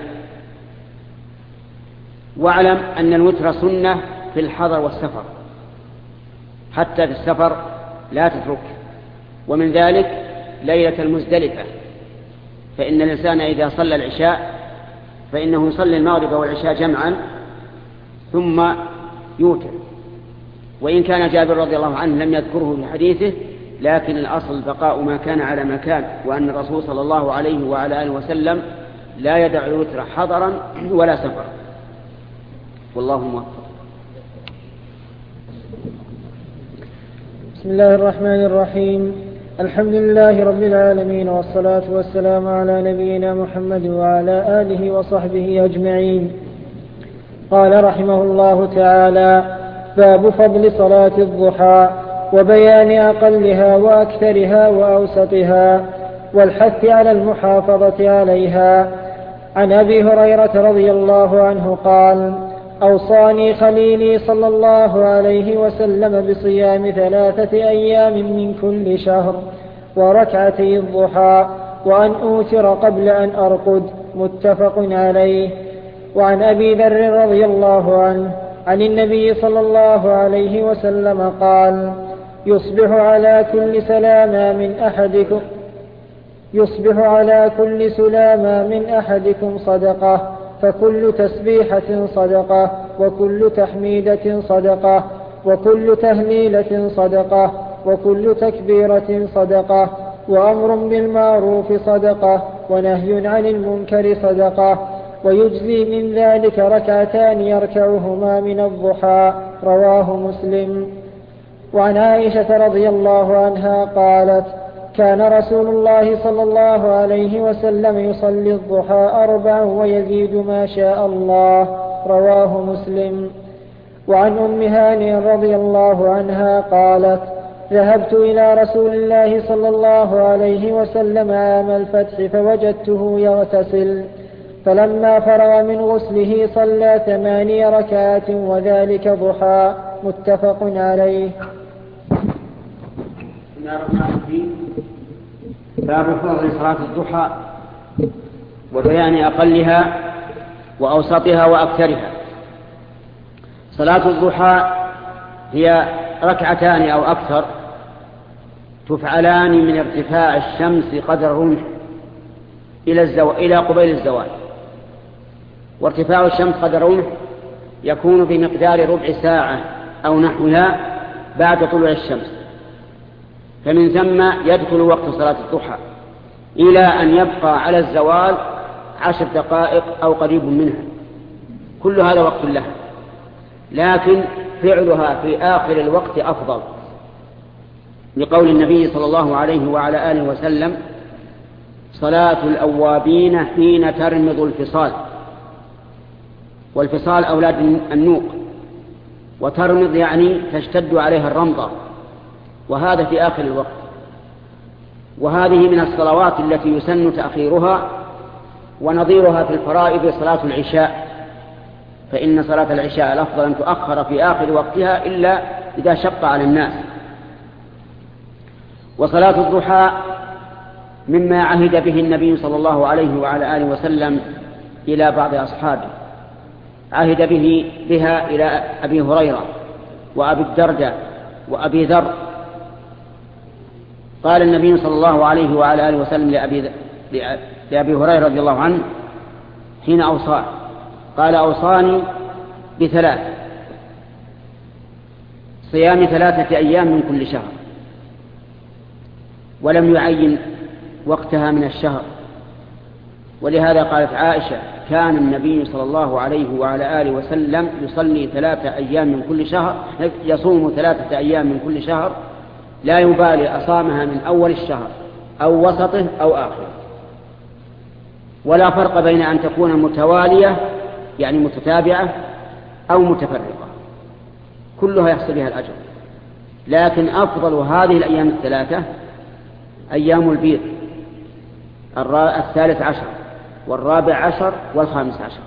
واعلم أن الوتر سنة في الحضر والسفر، حتى في السفر لا تترك. ومن ذلك ليلة المزدلفة، فإن الإنسان إذا صلى العشاء فإنه يصلي المغرب والعشاء جمعا ثم يوتر. وإن كان جابر رضي الله عنه لم يذكره في حديثه، لكن الأصل بقاء ما كان على ما كان، وأن الرسول صلى الله عليه وعلى آله وسلم لا يدع الوتر حضرا ولا سفرا، والله موفق. بسم الله الرحمن الرحيم. الحمد لله رب العالمين، والصلاة والسلام على نبينا محمد وعلى آله وصحبه أجمعين. قال رحمه الله تعالى: باب فضل صلاة الضحى وبيان أقلها وأكثرها وأوسطها والحث على المحافظة عليها. عن أبي هريرة رضي الله عنه قال: أوصاني خليلي صلى الله عليه وسلم بصيام ثلاثة أيام من كل شهر وركعتي الضحى وأن أوتر قبل أن أرقد. متفق عليه. وعن أبي ذر رضي الله عنه عن النبي صلى الله عليه وسلم قال: يصبح على كل سلامة من أحدكم يصبح على كل سلامة من أحدكم صدقة، فكل تسبيحة صدقة، وكل تحميدة صدقة، وكل تهليلة صدقة، وكل تكبيرة صدقة، وأمر بالمعروف صدقة، ونهي عن المنكر صدقة، ويجزي من ذلك ركعتان يركعهما من الضحى. رواه مسلم. وعن عائشة رضي الله عنها قالت: كان رسول الله صلى الله عليه وسلم يصلي الضحى أربعا ويزيد ما شاء الله. رواه مسلم. وعن أم هانئ رضي الله عنها قالت: ذهبت إلى رسول الله صلى الله عليه وسلم عام الفتح فوجدته يغتسل، فلما فرغ من غسله صلى ثماني ركعات وذلك ضحى. متفق عليه. باب فضل صلاة الضحى وبيان أقلها وأوسطها وأكثرها. صلاة الضحى هي ركعتان أو أكثر تفعلان من ارتفاع الشمس قدر الرمح إلى, الزو... إلى قبيل الزوال. وارتفاع الشمس قدر الرمح يكون بمقدار ربع ساعة أو نحوها بعد طلوع الشمس، فمن ثم يدخل وقت صلاة الضحى إلى أن يبقى على الزوال عشر دقائق أو قريب منها، كل هذا وقت لها، لكن فعلها في آخر الوقت أفضل، لقول النبي صلى الله عليه وعلى آله وسلم: صلاة الأوابين حين ترمض الفصال. والفصال أولاد النوق، وترمض يعني تشتد عليها الرمضة، وهذا في آخر الوقت. وهذه من الصلوات التي يسن تأخيرها، ونظيرها في الفرائض صلاة العشاء، فإن صلاة العشاء الأفضل أن تؤخر في آخر وقتها إلا إذا شق على الناس. وصلاة الضحى مما عهد به النبي صلى الله عليه وعلى آله وسلم إلى بعض أصحابه، عهد به بها إلى أبي هريرة وأبي الدرداء وأبي ذر. قال النبي صلى الله عليه وعلى آله وسلم لأبي, لأبي هريرة رضي الله عنه حين أوصاه، قال: أوصاني بثلاث: صيام ثلاثة أيام من كل شهر، ولم يعين وقتها من الشهر. ولهذا قالت عائشة: كان النبي صلى الله عليه وعلى آله وسلم يصلي ثلاثة أيام من كل شهر، يصوم ثلاثة أيام من كل شهر، لا يبالي أصامها من أول الشهر أو وسطه أو آخره، ولا فرق بين أن تكون متوالية يعني متتابعة أو متفرقة، كلها يحصل بها الأجر. لكن أفضل هذه الأيام الثلاثة أيام البيض، الثالث عشر والرابع عشر والخامس عشر.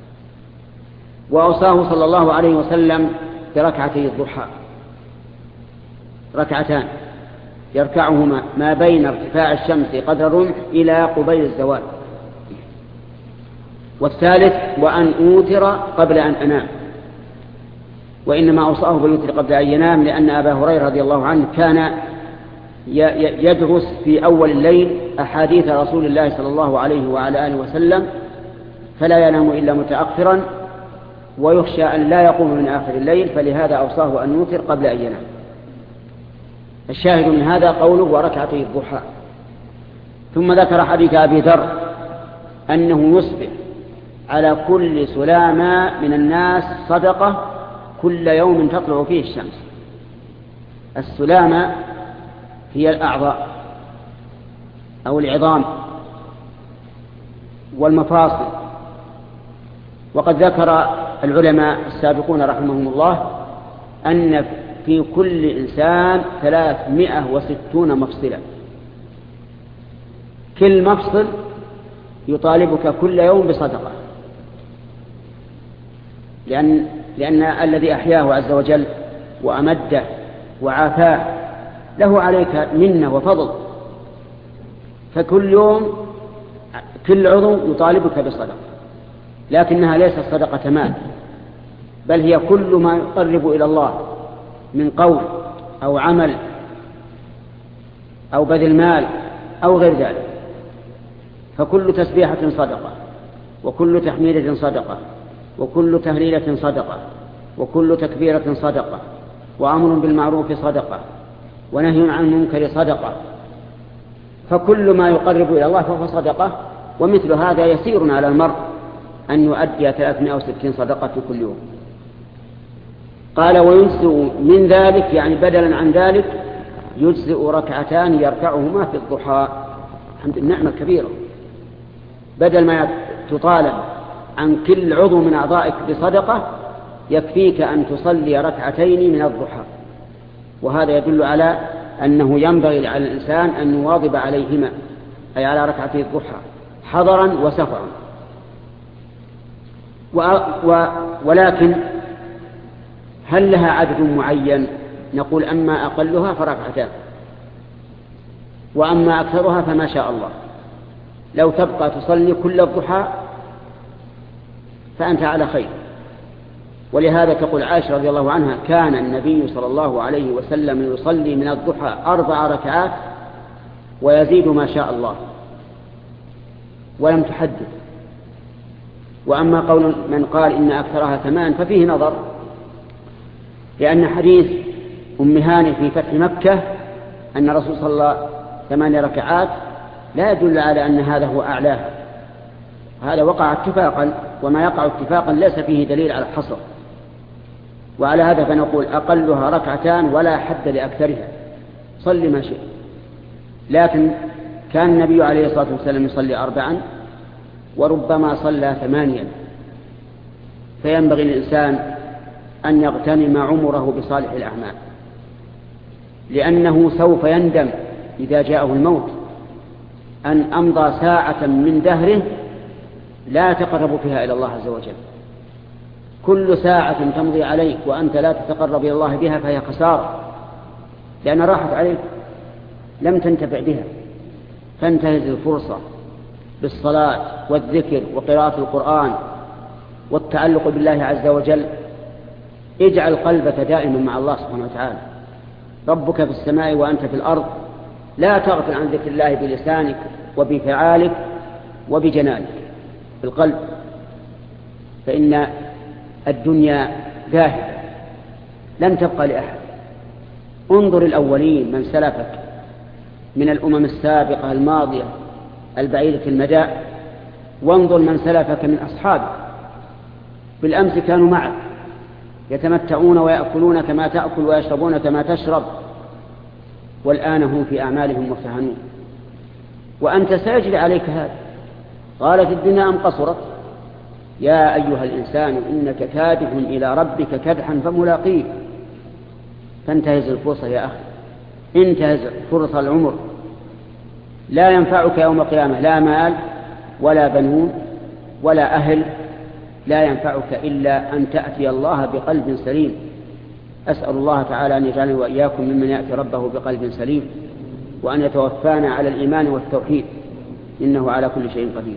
وأوصاه صلى الله عليه وسلم بركعتي الضحى، ركعتان يركعهما ما بين ارتفاع الشمس قدر الرمح إلى قبيل الزوال. والثالث: وأن أوتر قبل أن أنام. وإنما أوصاه بالوتر قبل أن ينام لأن أبا هريرة رضي الله عنه كان يدرس في أول الليل أحاديث رسول الله صلى الله عليه وعلى آله وسلم، فلا ينام إلا متأخرا، ويخشى أن لا يقوم من آخر الليل، فلهذا أوصاه أن يوتر قبل أن ينام. الشاهد من هذا قوله: وركعتي الضحى. ثم ذكر حديث أبي ذر أنه يصبح على كل سلامة من الناس صدقة كل يوم تطلع فيه الشمس. السلامة هي الأعضاء أو العظام والمفاصل. وقد ذكر العلماء السابقون رحمهم الله أن في كل إنسان ثلاثمائة وستون مفصلا، كل مفصل يطالبك كل يوم بصدقة، لأن, لأن الذي أحياه عز وجل وأمده وعافاه له عليك منة وفضل، فكل يوم كل عضو يطالبك بصدقة، لكنها ليست صدقة مال، بل هي كل ما يقرب إلى الله من قول أو عمل أو بذل مال أو غير ذلك. فكل تسبيحة صدقة، وكل تحميدة صدقة، وكل تهليلة صدقة، وكل تكبيرة صدقة، وأمر بالمعروف صدقة، ونهي عن المنكر صدقة. فكل ما يقرب إلى الله فهو صدقة، ومثل هذا يسير على المرء أن يؤدي ثلاثمائة وستين صدقة في كل يوم. قال ويجزئ من ذلك، يعني بدلا عن ذلك يجزئ ركعتان يركعهما في الضحى. الحمد لله، النعمة الكبيرة، بدل ما تطالب عن كل عضو من أعضائك بصدقة يكفيك أن تصلي ركعتين من الضحى. وهذا يدل على أنه ينبغي على الإنسان أن يواظب عليهما، أي على ركعتي الضحى حضرا وسفرا. و... و... ولكن هل لها عدد معين؟ نقول أما أقلها فركعتان، وأما أكثرها فما شاء الله. لو تبقى تصلي كل الضحى فأنت على خير. ولهذا تقول عائشة رضي الله عنها كان النبي صلى الله عليه وسلم يصلي من الضحى أربع ركعات ويزيد ما شاء الله، ولم تحدد. وأما قول من قال إن أكثرها ثمان ففيه نظر، لأن حديث أم هاني في فتح مكة أن الرسول صلى الله عليه وسلم ثمان ركعات لا يدل على أن هذا هو أعلاها، هذا وقع اتفاقا، وما يقع اتفاقا ليس فيه دليل على الحصر. وعلى هذا فنقول أقلها ركعتان ولا حد لأكثرها، صل ما شئت. لكن كان النبي عليه الصلاة والسلام يصلي أربعا وربما صلى ثمانيا، فينبغي للإنسان أن يغتنم عمره بصالح الأعمال، لأنه سوف يندم إذا جاءه الموت أن أمضى ساعة من دهره لا تقرب فيها إلى الله عز وجل. كل ساعة تمضي عليك وأنت لا تتقرب إلى الله بها فهي خسارة، لأن راحت عليك لم تنتفع بها. فانتهز الفرصة بالصلاة والذكر وقراءة القرآن والتعلق بالله عز وجل. اجعل قلبك دائما مع الله سبحانه وتعالى، ربك في السماء وأنت في الأرض، لا تغفل عن ذكر الله بلسانك وبفعالك وبجنانك بالقلب، فإن الدنيا ذاهبة لن تبقى لأحد. انظر الأولين من سلفك من الأمم السابقة الماضية البعيدة المدى، وانظر من سلفك من أصحابك. بالأمس كانوا معك يتمتعون ويأكلون كما تأكل ويشربون كما تشرب، والآن هم في أعمالهم مرتهنون، وأنت سيجري عليك هذا. قالت الدنيا أم قصرت؟ يا أيها الإنسان إنك كادح إلى ربك كدحا فملاقيه. فانتهز الفرصة يا أخي، انتهز فرصة العمر، لا ينفعك يوم القيامة لا مال ولا بنون ولا أهل، لا ينفعك إلا أن تأتي الله بقلب سليم. أسأل الله تعالى أن يجعلني وإياكم ممن يأتي ربه بقلب سليم، وأن يتوفانا على الإيمان والتوحيد، إنه على كل شيء قدير.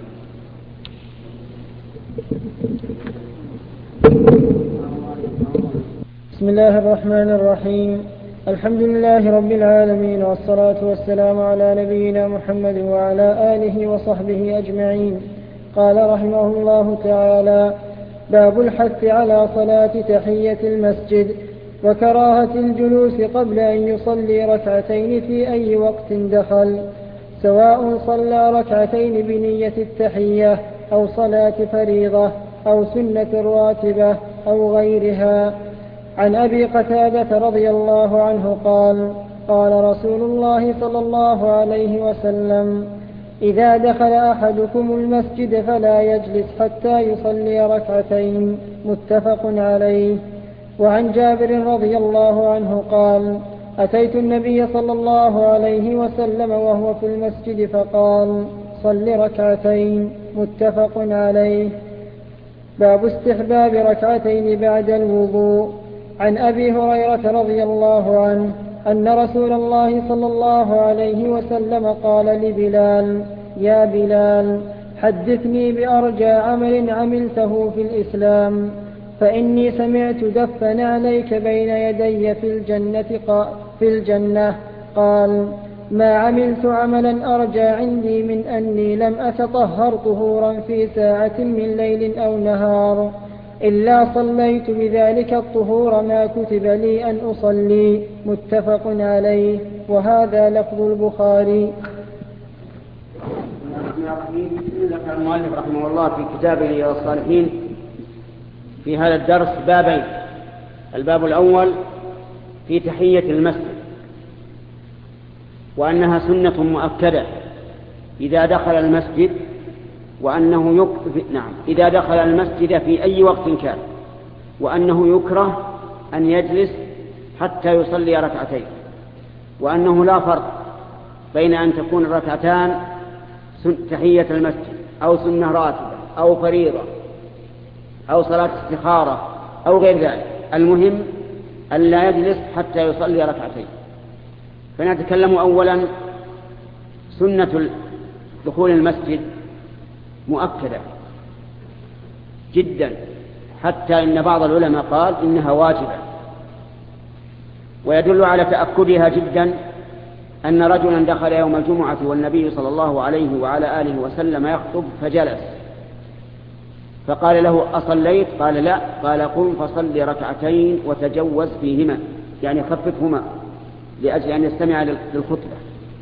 بسم الله الرحمن الرحيم. الحمد لله رب العالمين، والصلاة والسلام على نبينا محمد وعلى آله وصحبه أجمعين. قال رحمه الله تعالى: باب الحث على صلاة تحية المسجد وكراهة الجلوس قبل أن يصلي ركعتين في أي وقت دخل، سواء صلى ركعتين بنية التحية أو صلاة فريضة أو سنة راتبة أو غيرها. عن أبي قتادة رضي الله عنه قال قال رسول الله صلى الله عليه وسلم إذا دخل أحدكم المسجد فلا يجلس حتى يصلي ركعتين متفق عليه. وعن جابر رضي الله عنه قال أتيت النبي صلى الله عليه وسلم وهو في المسجد فقال صل ركعتين متفق عليه. باب استحباب ركعتين بعد الوضوء. عن أبي هريرة رضي الله عنه أن رسول الله صلى الله عليه وسلم قال لبلال يا بلال حدثني بأرجى عمل عملته في الإسلام فإني سمعت دفا عليك بين يدي في الجنة, في الجنة قال ما عملت عملا أرجى عندي من أني لم أتطهر طهورا في ساعة من ليل أو نهار إلا صليت بذلك الطهور ما كتب لي أن أصلي متفق عليه. وهذا لفظ البخاري. ذكر المؤلف رحمه الله في كتابه رياض الصالحين في هذا الدرس بابين. الباب الأول في تحية المسجد وأنها سنة مؤكدة إذا دخل المسجد وأنه يك... نعم إذا دخل المسجد في أي وقت كان وأنه يكره أن يجلس حتى يصلي ركعتين وأنه لا فرق بين أن تكون الركعتان تحية المسجد أو سنة راتبة أو فريضة أو صلاة استخارة أو غير ذلك. المهم أن لا يجلس حتى يصلي ركعتين. فنتكلم أولا سنة دخول المسجد مؤكدة جدا حتى إن بعض العلماء قال إنها واجبة. ويدل على تأكدها جدا أن رجلا دخل يوم الجمعة والنبي صلى الله عليه وعلى آله وسلم يخطب فجلس فقال له أصليت؟ قال لا. قال قم فصل ركعتين وتجوز فيهما يعني خففهما لأجل أن يستمع للخطبة.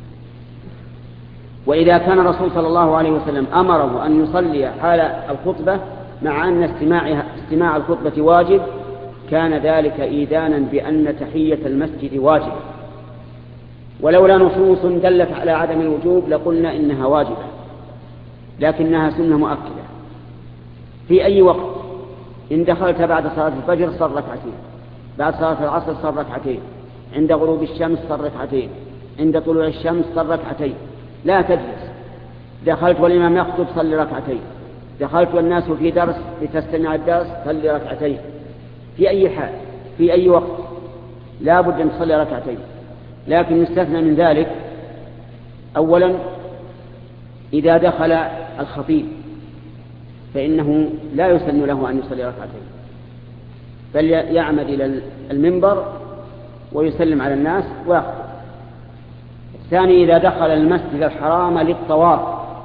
وإذا كان الرسول صلى الله عليه وسلم أمره أن يصلي حال الخطبة مع أن استماع, استماع الخطبة واجب كان ذلك إيذانا بأن تحية المسجد واجب. ولولا نصوص دلت على عدم الوجوب لقلنا إنها واجبة لكنها سنة مؤكدة في أي وقت. إن دخلت بعد صلاة الفجر صل ركعتين، بعد صلاة العصر صل ركعتين، عند غروب الشمس صل ركعتين، عند طلوع الشمس صل ركعتين. لا تجلس. دخلت والإمام يخطب صل ركعتين، دخلت والناس في درس لتستمع الدرس صل ركعتين. في أي حال في أي وقت لا بد أن تصلي ركعتين. لكن يستثنى من ذلك أولا إذا دخل الخطيب فإنه لا يسن له أن يصلي ركعتين بل يعمد إلى المنبر ويسلم على الناس ويخطب. الثاني إذا دخل المسجد الحرام للطواف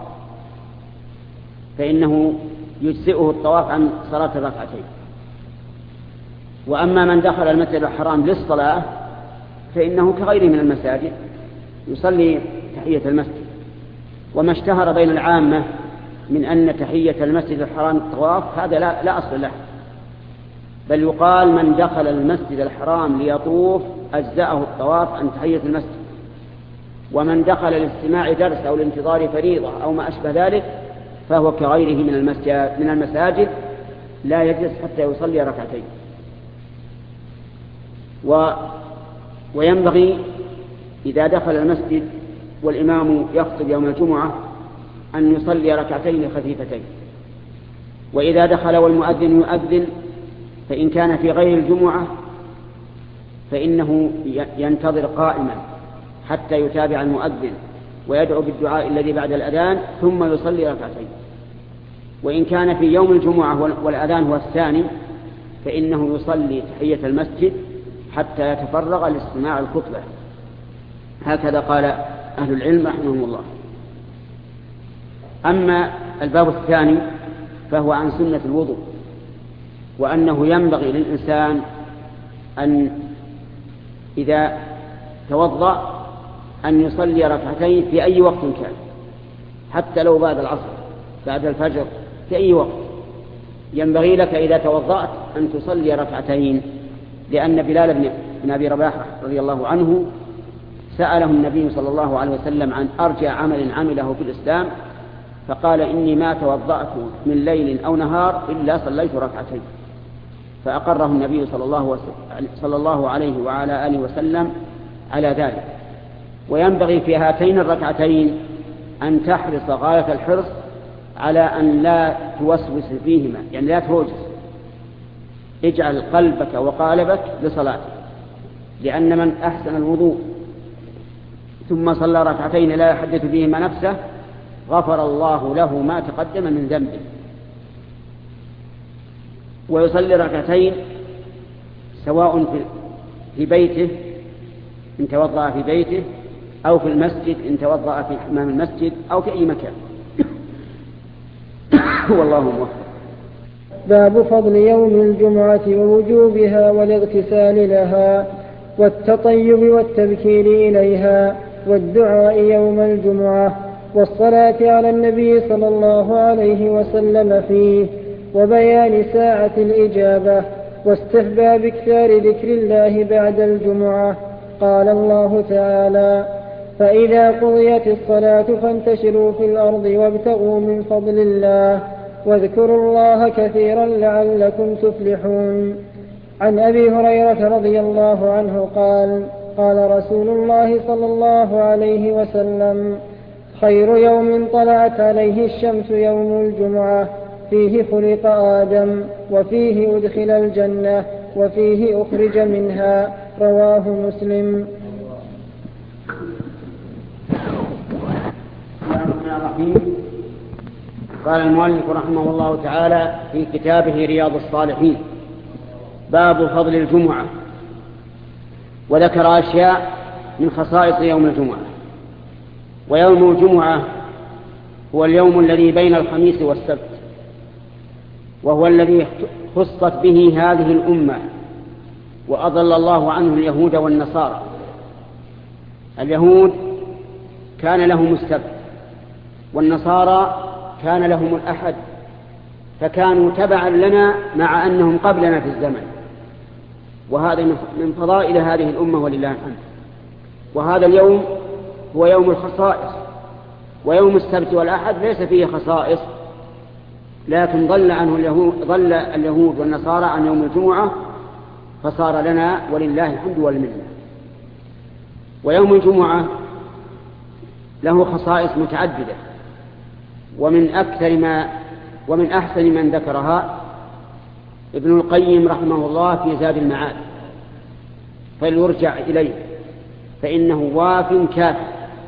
فإنه يجزئه الطواف عن صلاة الركعتين. وأما من دخل المسجد الحرام للصلاة فإنه كغيره من المساجد يصلي تحية المسجد. وما اشتهر بين العامة من أن تحية المسجد الحرام الطواف هذا لا, لا أصل له، بل يقال من دخل المسجد الحرام ليطوف أجزأه الطواف عن تحية المسجد. ومن دخل لاستماع درس أو لانتظار فريضة أو ما أشبه ذلك فهو كغيره من المساجد, من المساجد لا يجلس حتى يصلي ركعتين. و وينبغي إذا دخل المسجد والإمام يخطب يوم الجمعة أن يصلي ركعتين خفيفتين. وإذا دخل والمؤذن يؤذن فإن كان في غير الجمعة فإنه ينتظر قائما حتى يتابع المؤذن ويدعو بالدعاء الذي بعد الأذان ثم يصلي ركعتين. وإن كان في يوم الجمعة والأذان هو الثاني فإنه يصلي تحية المسجد حتى يتفرغ لاستماع الخطبة. هكذا قال أهل العلم رحمهم الله. أما الباب الثاني فهو عن سنة الوضوء، وأنه ينبغي للإنسان أن إذا توضأ أن يصلي ركعتين في أي وقت كان، حتى لو بعد العصر بعد الفجر في أي وقت. ينبغي لك إذا توضأت أن تصلي ركعتين لأن بلال بن أبي رباح رضي الله عنه سأله النبي صلى الله عليه وسلم عن أرجى عمل عمله في الإسلام، فقال إني ما توضأت من ليل أو نهار إلا صليت ركعتين، فأقره النبي صلى الله, صلى الله عليه وعلى آله وسلم على ذلك. وينبغي في هاتين الركعتين أن تحرص غاية الحرص على أن لا توسوس فيهما، يعني لا توجس، اجعل قلبك وقالبك لصلاتك، لأن من أحسن الوضوء ثم صلى ركعتين لا يحدث فيهما نفسه غفر الله له ما تقدم من ذنبه. ويصلي ركعتين سواء في بيته إن توضأ في بيته أو في المسجد إن توضأ في حمام المسجد أو في أي مكان. والله موفق. باب فضل يوم الجمعة ووجوبها والاغتسال لها والتطيب والتبكير إليها والدعاء يوم الجمعة والصلاة على النبي صلى الله عليه وسلم فيه وبيان ساعة الإجابة واستحباب كثار ذكر الله بعد الجمعة. قال الله تعالى: فإذا قضيت الصلاة فانتشروا في الأرض وابتغوا من فضل الله واذكروا الله كثيرا لعلكم تفلحون. عن أبي هريرة رضي الله عنه قال: قال رسول الله صلى الله عليه وسلم: خير يوم طلعت عليه الشمس يوم الجمعة، فيه خلق آدم وفيه أدخل الجنة وفيه أخرج منها. رواه مسلم. قال المؤلف رحمه الله تعالى في كتابه رياض الصالحين: باب فضل الجمعة، وذكر أشياء من خصائص يوم الجمعة. ويوم الجمعة هو اليوم الذي بين الخميس والسبت، وهو الذي خصت به هذه الأمة وأضل الله عنه اليهود والنصارى. اليهود كان لهم السبت والنصارى كان لهم الأحد، فكانوا تبعا لنا مع أنهم قبلنا في الزمن، وهذا من فضائل هذه الأمة ولله الحمد. وهذا اليوم هو يوم الخصائص، ويوم السبت والأحد ليس فيه خصائص، لكن ضل عنه اليهود, ضل اليهود والنصارى عن يوم الجمعة فصار لنا ولله الحمد والمنة. ويوم الجمعة له خصائص متعددة، ومن أكثر ما ومن أحسن من ذكرها ابن القيم رحمه الله في زاد المعاد، فليرجع إليه فإنه واف كافٍ.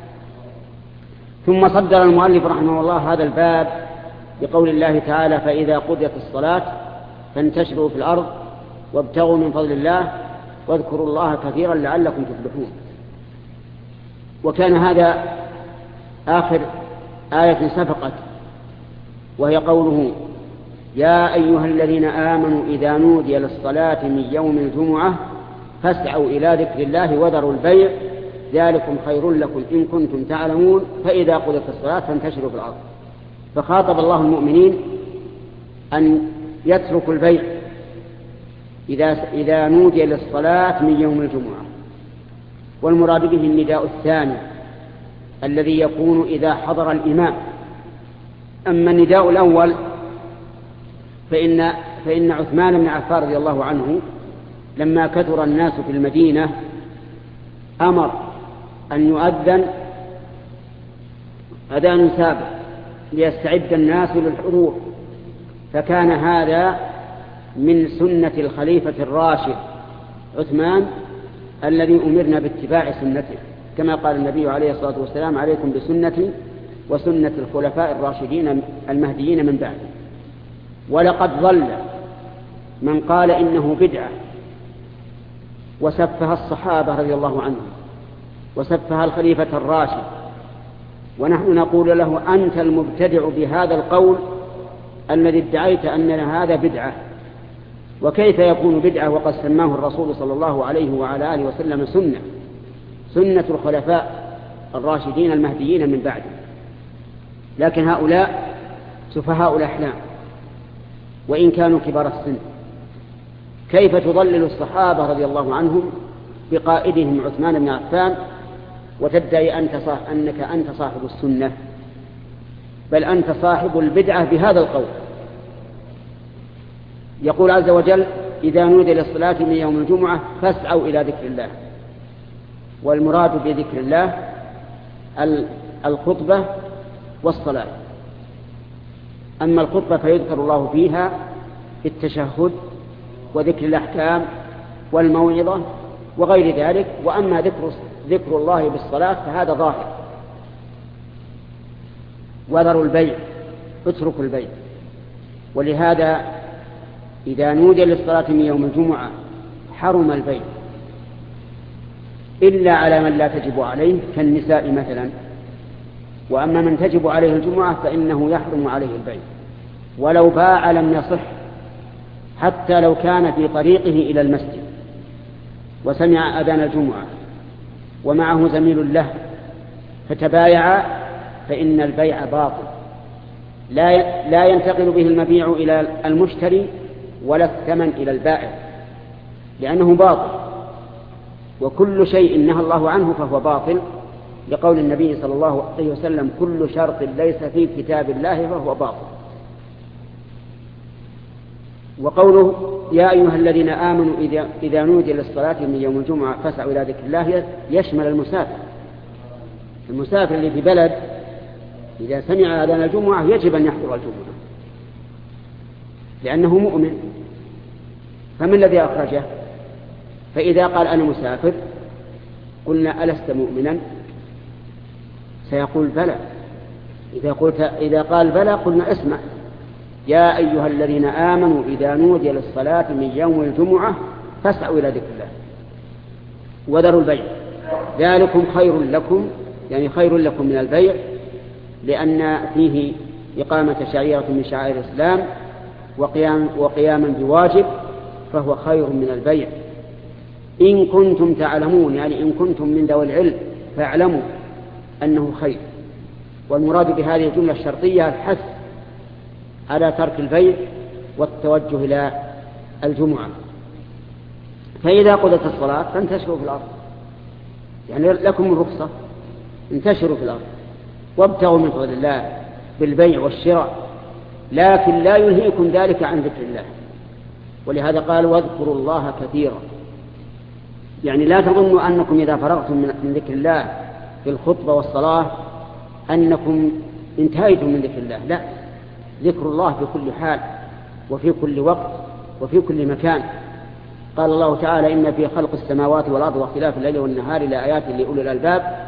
ثم صدر المؤلف رحمه الله هذا الباب بقول الله تعالى: فإذا قضيت الصلاة فانتشروا في الأرض وابتغوا من فضل الله واذكروا الله كثيرا لعلكم تفلحون. وكان هذا آخر آية سبقت، وهي قوله: يا أيها الذين آمنوا إذا نودي للصلاة من يوم الجمعة فاسعوا إلى ذكر الله وذروا البيع ذلكم خير لكم إن كنتم تعلمون فإذا قضيت الصلاة فانتشروا في الأرض. فخاطب الله المؤمنين أن يتركوا البيع إذا, إذا نودي للصلاة من يوم الجمعة. والمراد به النداء الثاني الذي يكون إذا حضر الإمام. أما النداء الأول فإن, فإن عثمان بن عفان رضي الله عنه لما كثر الناس في المدينة أمر أن يؤذن أذان سابق ليستعد الناس للحضور، فكان هذا من سنة الخليفة الراشد عثمان الذي أمرنا باتباع سنته، كما قال النبي عليه الصلاة والسلام: عليكم بسنتي وسنة الخلفاء الراشدين المهديين من بعد. ولقد ظل من قال إنه بدعة وسفها الصحابة رضي الله عنهم وسفها الخليفة الراشد، ونحن نقول له: أنت المبتدع بهذا القول الذي ادعيت أننا هذا بدعة. وكيف يكون بدعة وقد سماه الرسول صلى الله عليه وعلى آله وسلم سنة سنة الخلفاء الراشدين المهديين من بعده؟ لكن هؤلاء سفهاء الأحلام وإن كانوا كبار السن. كيف تضلل الصحابة رضي الله عنهم بقائدهم عثمان بن عفان وتدعي أنت أنك أنت صاحب السنة، بل أنت صاحب البدعة بهذا القول. يقول عز وجل: إذا نودي للصلاة من يوم الجمعة فاسعوا إلى ذكر الله. والمراد بذكر الله الخطبة والصلاة. أما الخطبة فيذكر الله فيها في التشهد وذكر الأحكام والموعظة وغير ذلك، وأما ذكر, ذكر الله بالصلاة فهذا ظاهر. وذروا البيع، اتركوا البيع. ولهذا إذا نودي للصلاة من يوم الجمعة حرم البيع إلا على من لا تجب عليه كالنساء مثلا، وأما من تجب عليه الجمعة فإنه يحرم عليه البيع، ولو باع لم يصح، حتى لو كان في طريقه إلى المسجد وسمع أذان الجمعة ومعه زميل له فتبايع فإن البيع باطل، لا لا ينتقل به المبيع إلى المشتري ولا الثمن إلى البائع، لأنه باطل. وكل شيء نهى الله عنه فهو باطل، لقول النبي صلى الله عليه وسلم: كل شرط ليس في كتاب الله فهو باطل. وقوله: يا أيها الذين آمنوا إذا نودي للصلاة من يوم الجمعة فاسعوا إلى ذكر الله يشمل المسافر. المسافر اللي في بلد إذا سمع أذان الجمعة يجب أن يحضر الجمعة لأنه مؤمن، فمن الذي أخرجه؟ فإذا قال أنا مسافر قلنا ألست مؤمنا؟ سيقول بلى. إذا, قلت إذا قال بلى قلنا اسمع: يا أيها الذين آمنوا إذا نودي للصلاة من يوم الجمعة فاسعوا إلى ذكر الله وذروا البيع ذلكم خير لكم، يعني خير لكم من البيع، لأن فيه إقامة شعيرة من شعائر الإسلام وقيام وقياما بواجب، فهو خير من البيع. إن كنتم تعلمون، يعني إن كنتم من ذوي العلم فاعلموا أنه خير. والمراد بهذه الجملة الشرطية الحث على ترك البيع والتوجه إلى الجمعة. فإذا قضت الصلاة فانتشروا في الأرض، يعني لكم الرخصة، انتشروا في الأرض وابتغوا من فضل الله بالبيع والشراء، لكن لا يلهيكم ذلك عن ذكر الله. ولهذا قال: واذكروا الله كثيرا. يعني لا تظنوا أنكم إذا فرغتم من ذكر الله في الخطبة والصلاة أنكم انتهيتم من ذكر الله، لا، ذكر الله في كل حال وفي كل وقت وفي كل مكان. قال الله تعالى: إن في خلق السماوات والأرض واختلاف الليل والنهار لآيات لأولي الألباب.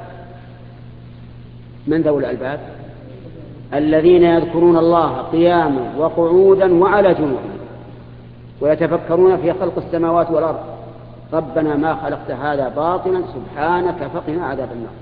من ذوي الألباب؟ الذين يذكرون الله قياما وقعودا وعلى جنوبهم ويتفكرون في خلق السماوات والأرض ربنا ما خلقت هذا باطلا سبحانك فقنا عذاب النار.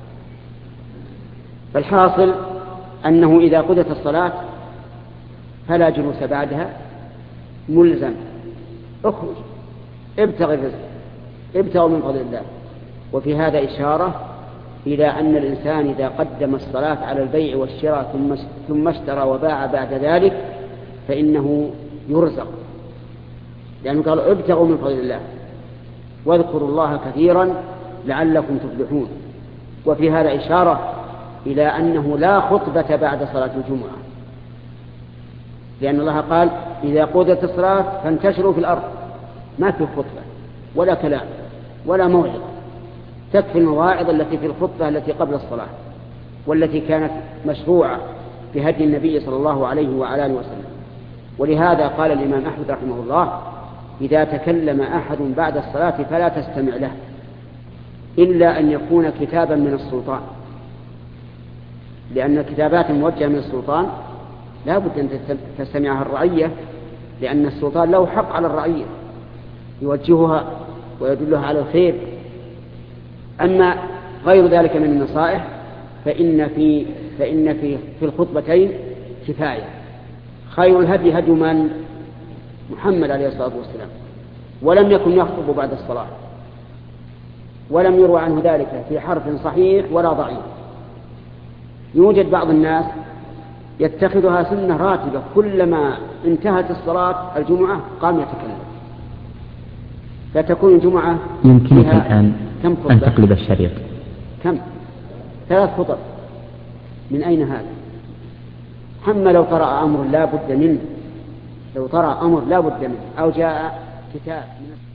فالحاصل أنه إذا قضت الصلاة فلا جلوس بعدها، ملزم، اخرج ابتغ الرزق، ابتغوا من فضل الله. وفي هذا إشارة إلى أن الإنسان إذا قدم الصلاة على البيع والشراء ثم ثم اشترى وباع بعد ذلك فإنه يرزق، لأنه قال: ابتغوا من فضل الله واذكروا الله كثيرا لعلكم تفلحون. وفي هذا إشارة إلى أنه لا خطبة بعد صلاة الجمعة، لأن الله قال: إذا قضت الصلاة فانتشروا في الأرض. ما في خطبة ولا كلام ولا موعظة، تكفي المواعظ التي في الخطبة التي قبل الصلاة والتي كانت مشروعة في هدي النبي صلى الله عليه وعلى آله وسلم. ولهذا قال الإمام أحمد رحمه الله: إذا تكلم أحد بعد الصلاة فلا تستمع له إلا أن يكون كتابا من السلطان، لأن الكتابات الموجهة من السلطان لا بد أن تستمعها الرعية، لأن السلطان له حق على الرعية يوجهها ويدلها على الخير. أما غير ذلك من النصائح فإن في فإن في في الخطبتين كفاية. خير الهدي هدي من؟ محمد عليه الصلاة والسلام، ولم يكن يخطب بعد الصلاة، ولم يروى عنه ذلك في حرف صحيح ولا ضعيف. يوجد بعض الناس يتخذها سنة راتبة، كلما انتهت الصلاة الجمعة قام يتكلم، فتكون الجمعة يمكنك الآن كم أن تقلب الشريط. كم؟ ثلاث خطب. من أين هذا؟ حما لو طرأ أمر لا بد منه، لو طرأ أمر لا بد منه أو جاء كتاب من